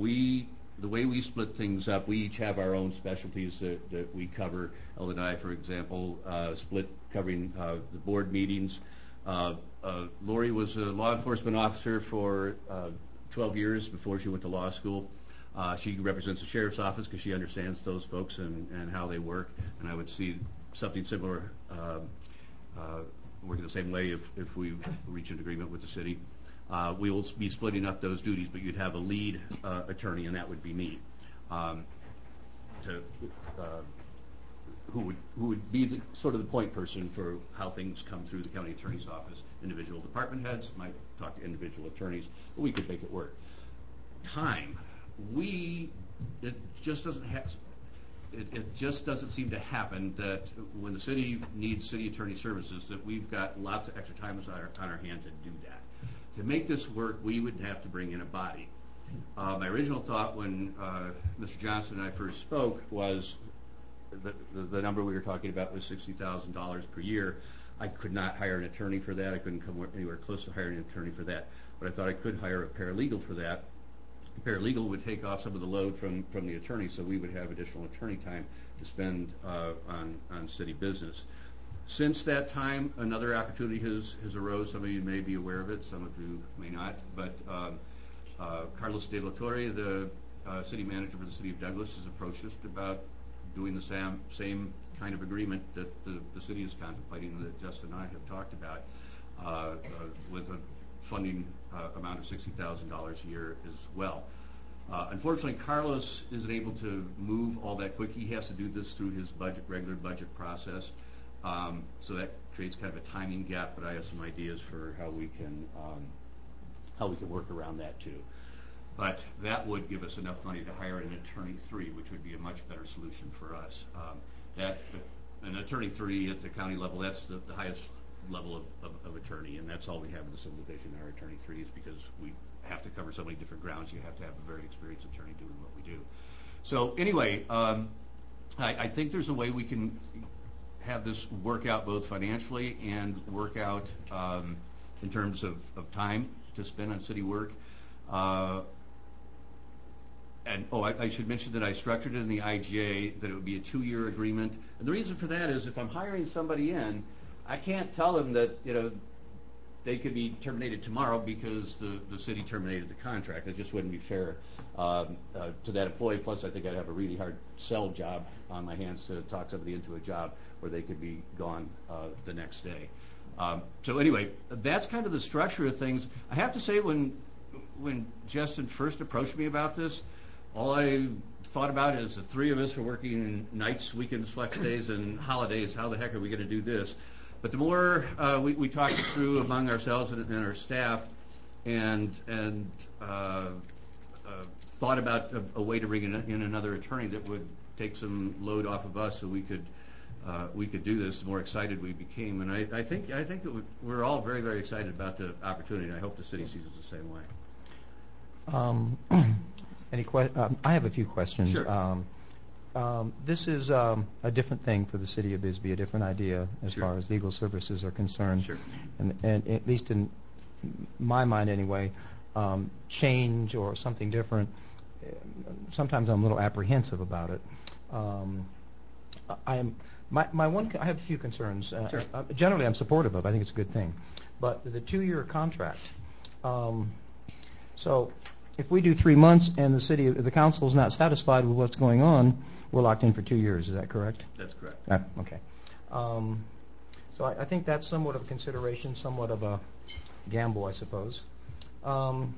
we the way we split things up, we each have our own specialties that, that we cover. Elle and I, for example, uh, split covering uh, the board meetings. Uh, uh, Lori was a law enforcement officer for uh, twelve years before she went to law school. Uh, she represents the sheriff's office because she understands those folks and, and how they work. And I would see something similar uh, uh, working the same way if, if we reach an agreement with the city. Uh, we will be splitting up those duties, but you'd have a lead uh, attorney, and that would be me, um, to, uh, who would who would be the, sort of the point person for how things come through the county attorney's office. Individual department heads might talk to individual attorneys, but we could make it work. Time. We, it just doesn't have, it, it just doesn't seem to happen that when the city needs city attorney services, that we've got lots of extra time on our, on our hand to do that. To make this work, we would have to bring in a body. Uh, my original thought when uh, Mister Johnson and I first spoke was the, the, the number we were talking about was sixty thousand dollars per year. I could not hire an attorney for that. I couldn't come anywhere close to hiring an attorney for that. But I thought I could hire a paralegal for that. A paralegal would take off some of the load from, from the attorney, so we would have additional attorney time to spend uh, on, on city business. Since that time, another opportunity has, has arose. Some of you may be aware of it, some of you may not. But um, uh, Carlos De La Torre, the uh, city manager for the city of Douglas, has approached us about doing the same, same kind of agreement that the, the city is contemplating, that Justin and I have talked about, uh, uh, with a funding uh, amount of sixty thousand dollars a year as well. Uh, unfortunately, Carlos isn't able to move all that quick. He has to do this through his budget, regular budget process. Um, so that creates kind of a timing gap, but I have some ideas for how we can um, how we can work around that too. But that would give us enough money to hire an attorney three, which would be a much better solution for us. Um, that an attorney three at the county level, that's the, the highest level of, of, of attorney, and that's all we have in the civil division, our attorney threes, because we have to cover so many different grounds. You have to have a very experienced attorney doing what we do. So anyway, um, I, I think there's a way we can have this work out both financially and work out um, in terms of, of time to spend on city work. Uh, and oh, I, I should mention that I structured it in the I G A that it would be a two-year agreement. And the reason for that is if I'm hiring somebody in, I can't tell them that, you know, they could be terminated tomorrow because the, the city terminated the contract. It just wouldn't be fair um, uh, to that employee. Plus, I think I'd have a really hard sell job on my hands to talk somebody into a job where they could be gone uh, the next day. Um, so anyway, that's kind of the structure of things. I have to say, when when Justin first approached me about this, all I thought about is the three of us are working nights, weekends, flex days, and holidays. How the heck are we going to do this? But the more uh, we, we talked it through among ourselves and, and our staff, and and uh, uh, thought about a, a way to bring in, in another attorney that would take some load off of us, so we could uh, we could do this. The more excited we became, and I, I think I think that we're all very very excited about the opportunity. And I hope the city sees it the same way. Um, any que- um, I have a few questions. Sure. Um, Um, this is um, a different thing for the city of Bisbee, a different idea as Sure. far as legal services are concerned. Sure. And, and at least in my mind anyway, um, change or something different, uh, sometimes I'm a little apprehensive about it. Um, I am my, my one. I have a few concerns. Uh, Sure. uh, generally, I'm supportive of. I think it's a good thing, but the two-year contract. Um, so, if we do three months and the city, the council is not satisfied with what's going on, we're locked in for two years. Is that correct? That's correct. Uh, okay. Um, so I, I think that's somewhat of a consideration, somewhat of a gamble, I suppose. Um,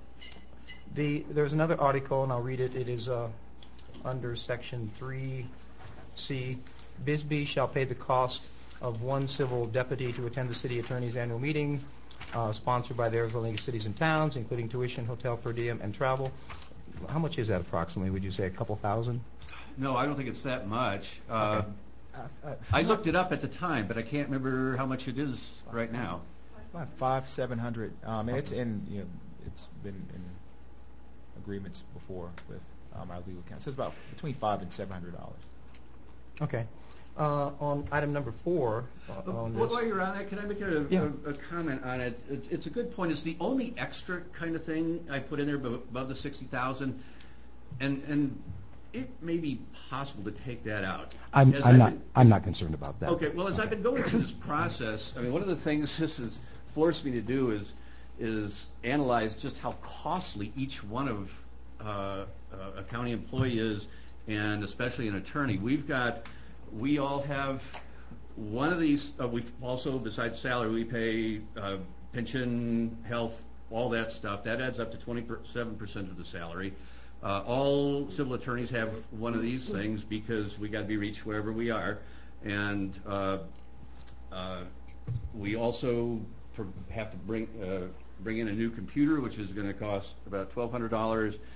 the there's another article, and I'll read it. It is uh, under Section three C. Bisbee shall pay the cost of one civil deputy to attend the city attorney's annual meeting, uh, sponsored by the Arizona League of Cities and Towns, including tuition, hotel per diem, and travel. How much is that approximately? Would you say a couple thousand? No, I don't think it's that much. Uh, Uh, I looked it up at the time, but I can't remember how much it is right now. About five, seven hundred. Um, and it's in, you know, it's been in agreements before with um, our legal counsel. So it's about between five and seven hundred dollars. Okay. Uh, on item number four, uh, on Well, this. while you're on that, can I make a, Yeah. a, a comment on it? It's, it's a good point. It's the only extra kind of thing I put in there above, above the sixty thousand, and and it may be possible to take that out. I'm, As I'm I've not. been- I'm not concerned about that. Okay. Well, as I've been going through this process, I mean, one of the things this has forced me to do is is analyze just how costly each one of uh, uh, a county employee is, and especially an attorney. We've got, we all have one of these. Uh, we also, besides salary, we pay uh, pension, health, all that stuff. That adds up to twenty-seven percent of the salary. Uh, all civil attorneys have one of these things because we got to be reached wherever we are, and uh, uh, we also for, have to bring uh, bring in a new computer, which is going to cost about twelve hundred dollars,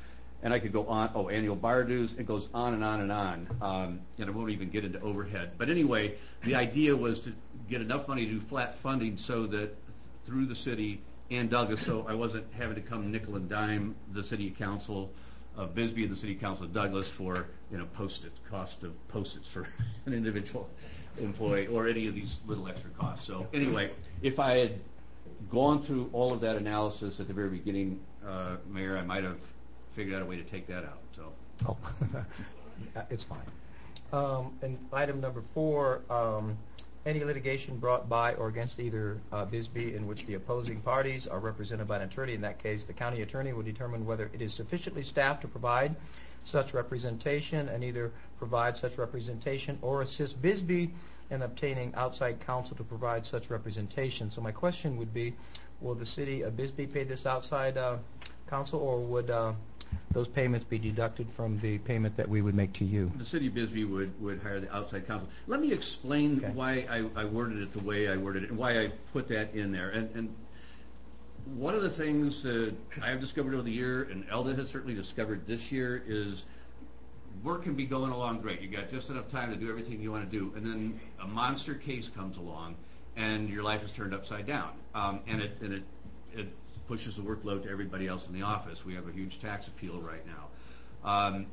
and I could go on, oh, annual bar dues, it goes on and on and on, um, and I won't even get into overhead. But anyway, the idea was to get enough money to do flat funding so that through the city and Douglas, so I wasn't having to come nickel and dime the city council of Bisbee and the city council of Douglas for, you know, postage, cost of postage for an individual employee or any of these little extra costs. So anyway, if I had gone through all of that analysis at the very beginning, uh, Mayor, I might have figured out a way to take that out. So. Oh, it's fine. Um, and item number four, um, any litigation brought by or against either uh, Bisbee in which the opposing parties are represented by an attorney. In that case, the county attorney will determine whether it is sufficiently staffed to provide such representation and either provide such representation or assist Bisbee in obtaining outside counsel to provide such representation. So my question would be, will the city of Bisbee pay this outside uh, counsel, or would uh, those payments be deducted from the payment that we would make to you? The city of Bisbee would, would hire the outside counsel. Let me explain okay. why I, I worded it the way I worded it and why I put that in there. And, and one of the things that I have discovered over the year, and Elda has certainly discovered this year, is work can be going along great. You got just enough time to do everything you want to do, and then a monster case comes along, and your life is turned upside down. Um, and it, and it, it pushes the workload to everybody else in the office. We have a huge tax appeal right now. Um,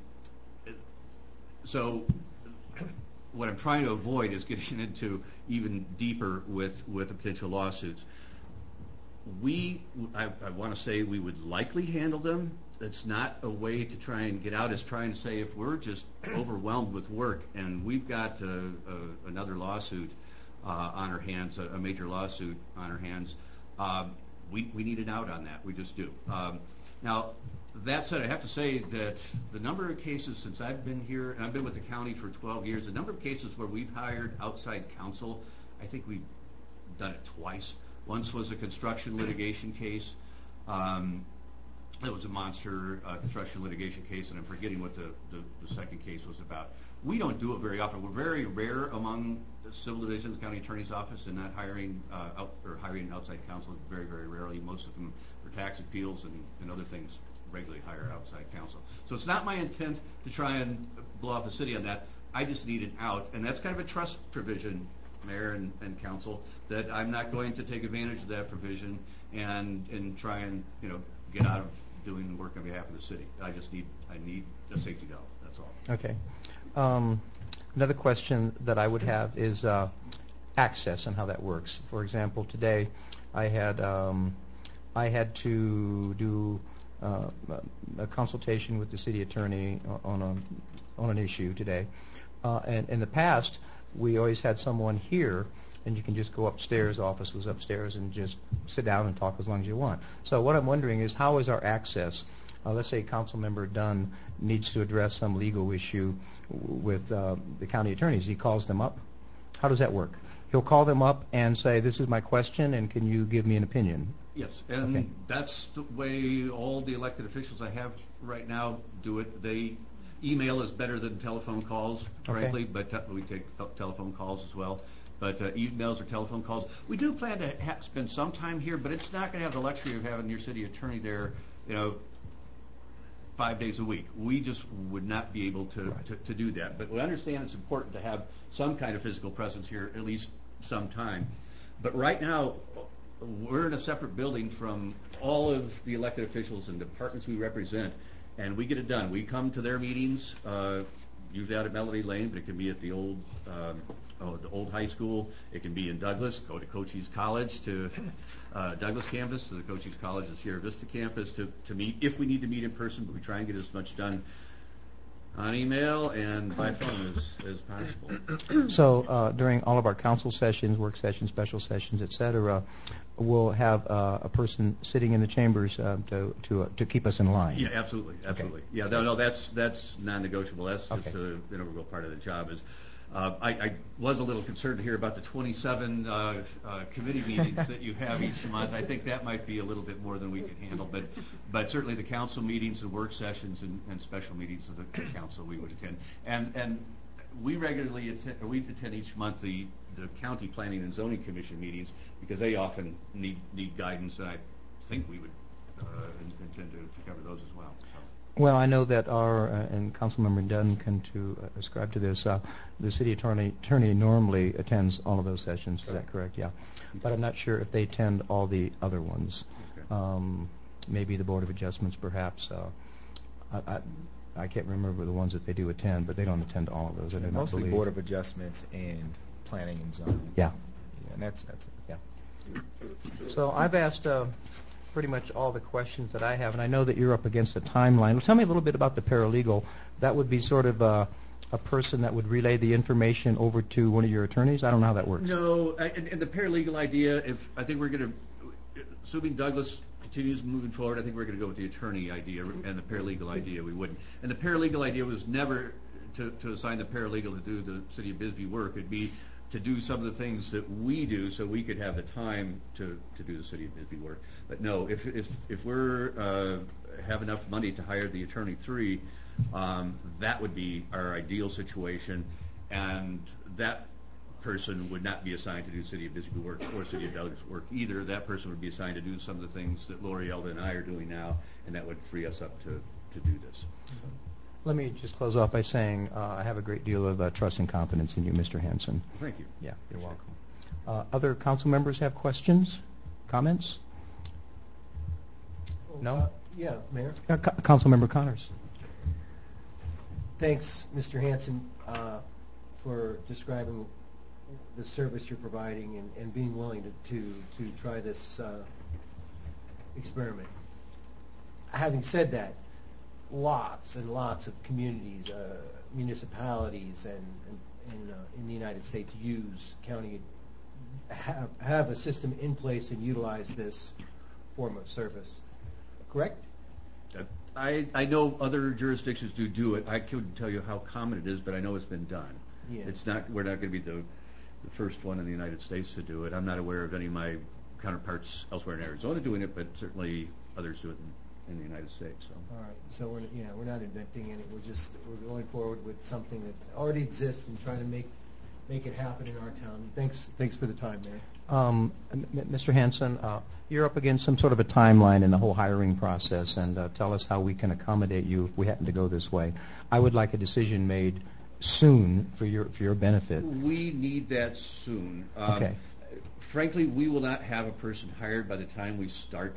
so what I'm trying to avoid is getting into even deeper with, with the potential lawsuits. We, I, I want to say we would likely handle them. It's not a way to try and get out. It's trying to say if we're just overwhelmed with work and we've got a, a, another lawsuit uh, on our hands, a, a major lawsuit on our hands, um, we, we need an out on that. We just do. Um, now, that said, I have to say that the number of cases since I've been here, and I've been with the county for twelve years, the number of cases where we've hired outside counsel, I think we've done it twice. Once was a construction litigation case. Um, it was a monster uh, construction litigation case, and I'm forgetting what the, the, the second case was about. We don't do it very often. We're very rare among the civil divisions, county attorney's office, and not hiring uh, out, or hiring outside counsel very, very rarely. Most of them for tax appeals and, and other things regularly hire outside counsel. So it's not my intent to try and blow off the city on that. I just need it out, and that's kind of a trust provision, Mayor and, and Council, that I'm not going to take advantage of that provision and and try and you know get out of doing the work on behalf of the city. I just need I need a safety valve. That's all. Okay. Um, another question that I would have is uh, access and how that works. For example, today I had um, I had to do uh, a consultation with the city attorney on a on an issue today, uh, and in the past we always had someone here, and you can just go upstairs, office was upstairs, and just sit down and talk as long as you want. So what I'm wondering is, how is our access? Uh, let's say Council Member Dunn needs to address some legal issue w- with uh, the county attorneys. He calls them up. How does that work? He'll call them up and say, this is my question, and can you give me an opinion? Yes, and okay. That's the way all the elected officials I have right now do it. They email is better than telephone calls, frankly, okay. but te- we take t- telephone calls as well. But uh, emails or telephone calls. We do plan to ha- spend some time here, but it's not going to have the luxury of having your city attorney there, you know, five days a week. We just would not be able to, right. to, to do that. But we understand it's important to have some kind of physical presence here at least some time. But right now, we're in a separate building from all of the elected officials and departments we represent, and we get it done. We come to their meetings, uh, usually out at Melody Lane, but it can be at the old um, oh, the old high school. It can be in Douglas. Go to Cochise College, to uh, Douglas campus, to the Cochise College and Sierra Vista campus to, to meet, if we need to meet in person, but we try and get as much done on email and by phone as, as possible. So uh, during all of our council sessions, work sessions, special sessions, et cetera, we'll have uh, a person sitting in the chambers uh, to to, uh, to keep us in line. Yeah, absolutely, absolutely. Okay. Yeah, no, no, that's that's non-negotiable. That's just okay. an integral part of the job. Is uh, I, I was a little concerned to hear about the twenty-seven uh, uh, committee meetings that you have each month. I think that might be a little bit more than we can handle, but but certainly the council meetings and work sessions and, and special meetings of the council we would attend. And and we regularly attend, or we attend each month the, the county planning and zoning commission meetings because they often need need guidance, and I think we would uh, intend to, to cover those as well. So. Well, I know that our, uh, and Councilmember Dunn can to uh, ascribe to this, uh, the city attorney, attorney normally attends all of those sessions, is that correct? Yeah. But I'm not sure if they attend all the other ones. Okay. Um, maybe the Board of Adjustments, perhaps. Uh, I, I, I can't remember the ones that they do attend, but they don't attend all of those, I do not Mostly believe. Board of Adjustments and Planning and Zoning. Yeah. Yeah, and that's, that's, Yeah. So I've asked uh, pretty much all the questions that I have, and I know that you're up against a timeline. Well, tell me a little bit about the paralegal. That would be sort of a, a person that would relay the information over to one of your attorneys? I don't know how that works. No, I- and, and the paralegal idea, if, I think we're going to, assuming Douglas continues moving forward, I think we're going to go with the attorney idea and the paralegal idea, we wouldn't. And the paralegal idea was never to, to assign the paralegal to do the City of Bisbee work. It'd be to do some of the things that we do so we could have the time to, to do the City of Bisbee work. But no, if, if, if we're, uh, have enough money to hire the attorney three, um, that would be our ideal situation. And that person would not be assigned to do City of Bisbee work or City of Douglas work either. That person would be assigned to do some of the things that Lori Elda and I are doing now, and that would free us up to, to do this. Let me just close off by saying uh, I have a great deal of uh, trust and confidence in you, Mister Hanson. Thank you. Yeah, you're welcome. Uh, other council members have questions, comments? No? Uh, yeah, Mayor. Uh, Co- Councilmember Connors. Thanks, Mister Hanson, uh, for describing the service you're providing and, and being willing to, to, to try this uh, experiment. Having said that, lots and lots of communities, uh, municipalities, and, and, and uh, in the United States use county have, have a system in place and utilize this form of service. Correct? Uh, I, I know other jurisdictions do do it. I couldn't tell you how common it is, but I know it's been done. Yeah. It's not. We're not going to be the, the first one in the United States to do it. I'm not aware of any of my counterparts elsewhere in Arizona doing it, but certainly others do it in, in the United States. So. All right. So we're you know we're not inventing it. We're just we're going forward with something that already exists and trying to make make it happen in our town. Thanks thanks for the time, Mayor. Um, M- Mister Hanson, uh, you're up against some sort of a timeline in the whole hiring process, and uh, tell us how we can accommodate you if we happen to go this way. I would like a decision made soon for your for your benefit. We need that soon. Um, Okay. Frankly, we will not have a person hired by the time we start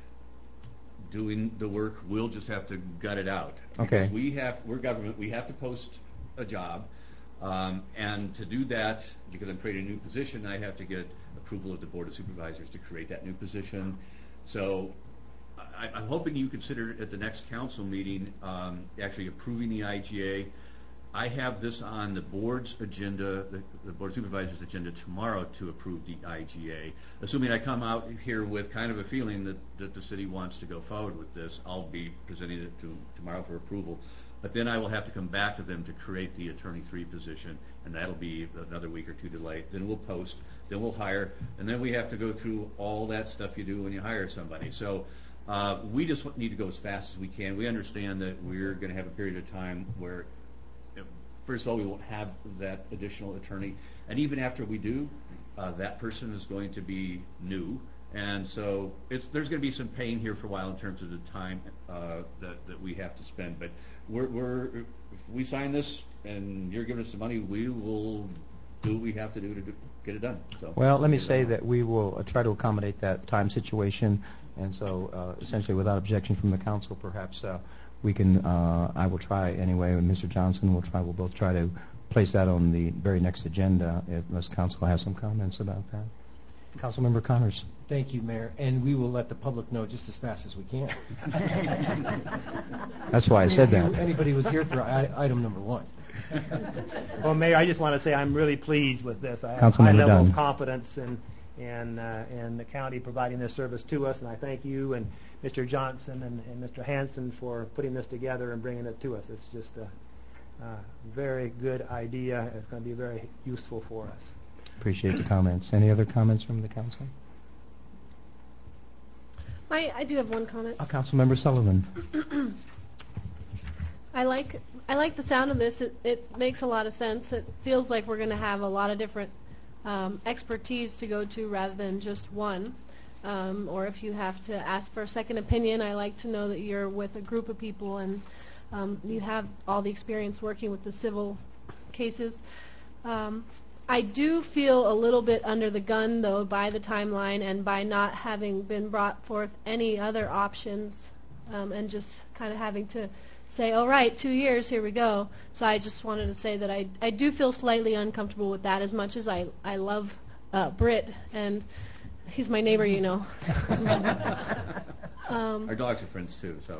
doing the work. We'll just have to gut it out. Okay. Because we have, we're government, we have to post a job. Um, and to do that, because I'm creating a new position, I have to get approval of the Board of Supervisors to create that new position. So I, I'm hoping you consider at the next council meeting um, actually approving the I G A. I have this on the board's agenda, the, the Board of Supervisors' agenda tomorrow to approve the I G A. Assuming I come out here with kind of a feeling that, that the city wants to go forward with this, I'll be presenting it to tomorrow for approval. But then I will have to come back to them to create the attorney three position, and that'll be another week or two delay. Then we'll post, then we'll hire, and then we have to go through all that stuff you do when you hire somebody. So uh, we just need to go as fast as we can. We understand that we're going to have a period of time where, first of all, we won't have that additional attorney, and even after we do, uh, that person is going to be new. And so it's, there's going to be some pain here for a while in terms of the time uh, that, that we have to spend. But we're, we're, if we sign this and you're giving us the money, we will do what we have to do to do, get it done. So, Well, let me say that we will uh, try to accommodate that time situation, and so uh, essentially without objection from the council, perhaps uh, we can, uh, I will try anyway, and Mister Johnson will try, we'll both try to place that on the very next agenda, unless council has some comments about that. Councilmember Connors. Thank you, Mayor, and we will let the public know just as fast as we can. That's why I said that. Anybody was here for I- item number one. Well, Mayor, I just want to say I'm really pleased with this. I have a Councilmember high level Dunn. of confidence in in, uh, in the county providing this service to us, and I thank you and Mister Johnson and, and Mister Hanson for putting this together and bringing it to us. It's just a, a very good idea. It's going to be very useful for us. Appreciate the comments. Any other comments from the council? I, I do have one comment. Uh, Councilmember Sullivan. I like I like the sound of this. It, it makes a lot of sense. It feels like we're going to have a lot of different um, expertise to go to rather than just one. um, or if you have to ask for a second opinion, I like to know that you're with a group of people and um, you have all the experience working with the civil cases. Um, I do feel a little bit under the gun, though, by the timeline and by not having been brought forth any other options um, and just kind of having to say, all right, two years, here we go. So I just wanted to say that I, I do feel slightly uncomfortable with that, as much as I, I love uh, Britt, and he's my neighbor, you know. um, Our dogs are friends, too, so.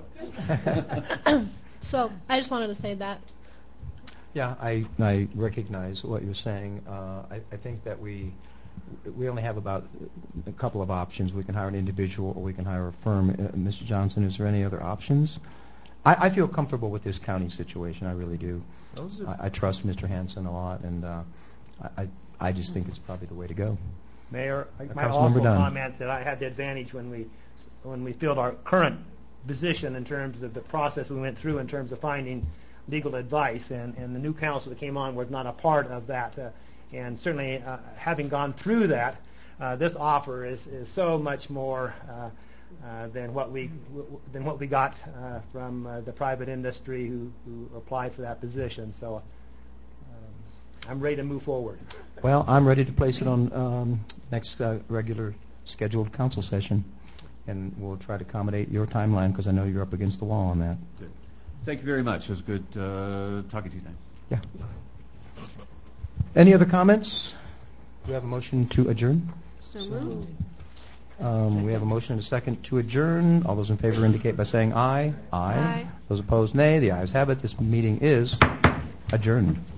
So I just wanted to say that. Yeah, I, I recognize what you're saying. Uh, I, I think that we we only have about a couple of options. We can hire an individual or we can hire a firm. Uh, Mister Johnson, is there any other options? I, I feel comfortable with this county situation. I really do. Those are- I, I trust Mister Hanson a lot, and uh, I, I I just think it's probably the way to go. Mayor, I Uh, might Councilmember also Dunn. comment that I had the advantage when we when we filled our current position in terms of the process we went through in terms of finding legal advice, and, and the new council that came on was not a part of that. Uh, and certainly, uh, having gone through that, uh, this offer is, is so much more uh, uh, than what we w- than what we got uh, from uh, the private industry who, who applied for that position. So um, I'm ready to move forward. Well, I'm ready to place it on um, next uh, regular scheduled council session, and we'll try to accommodate your timeline because I know you're up against the wall on that. Good. Thank you very much. It was good uh, talking to you tonight. Yeah. Any other comments? Do we have a motion to adjourn? So moved. Um, we have a motion and a second to adjourn. All those in favor indicate by saying aye. Aye. Aye. Those opposed, nay. The ayes have it. This meeting is adjourned.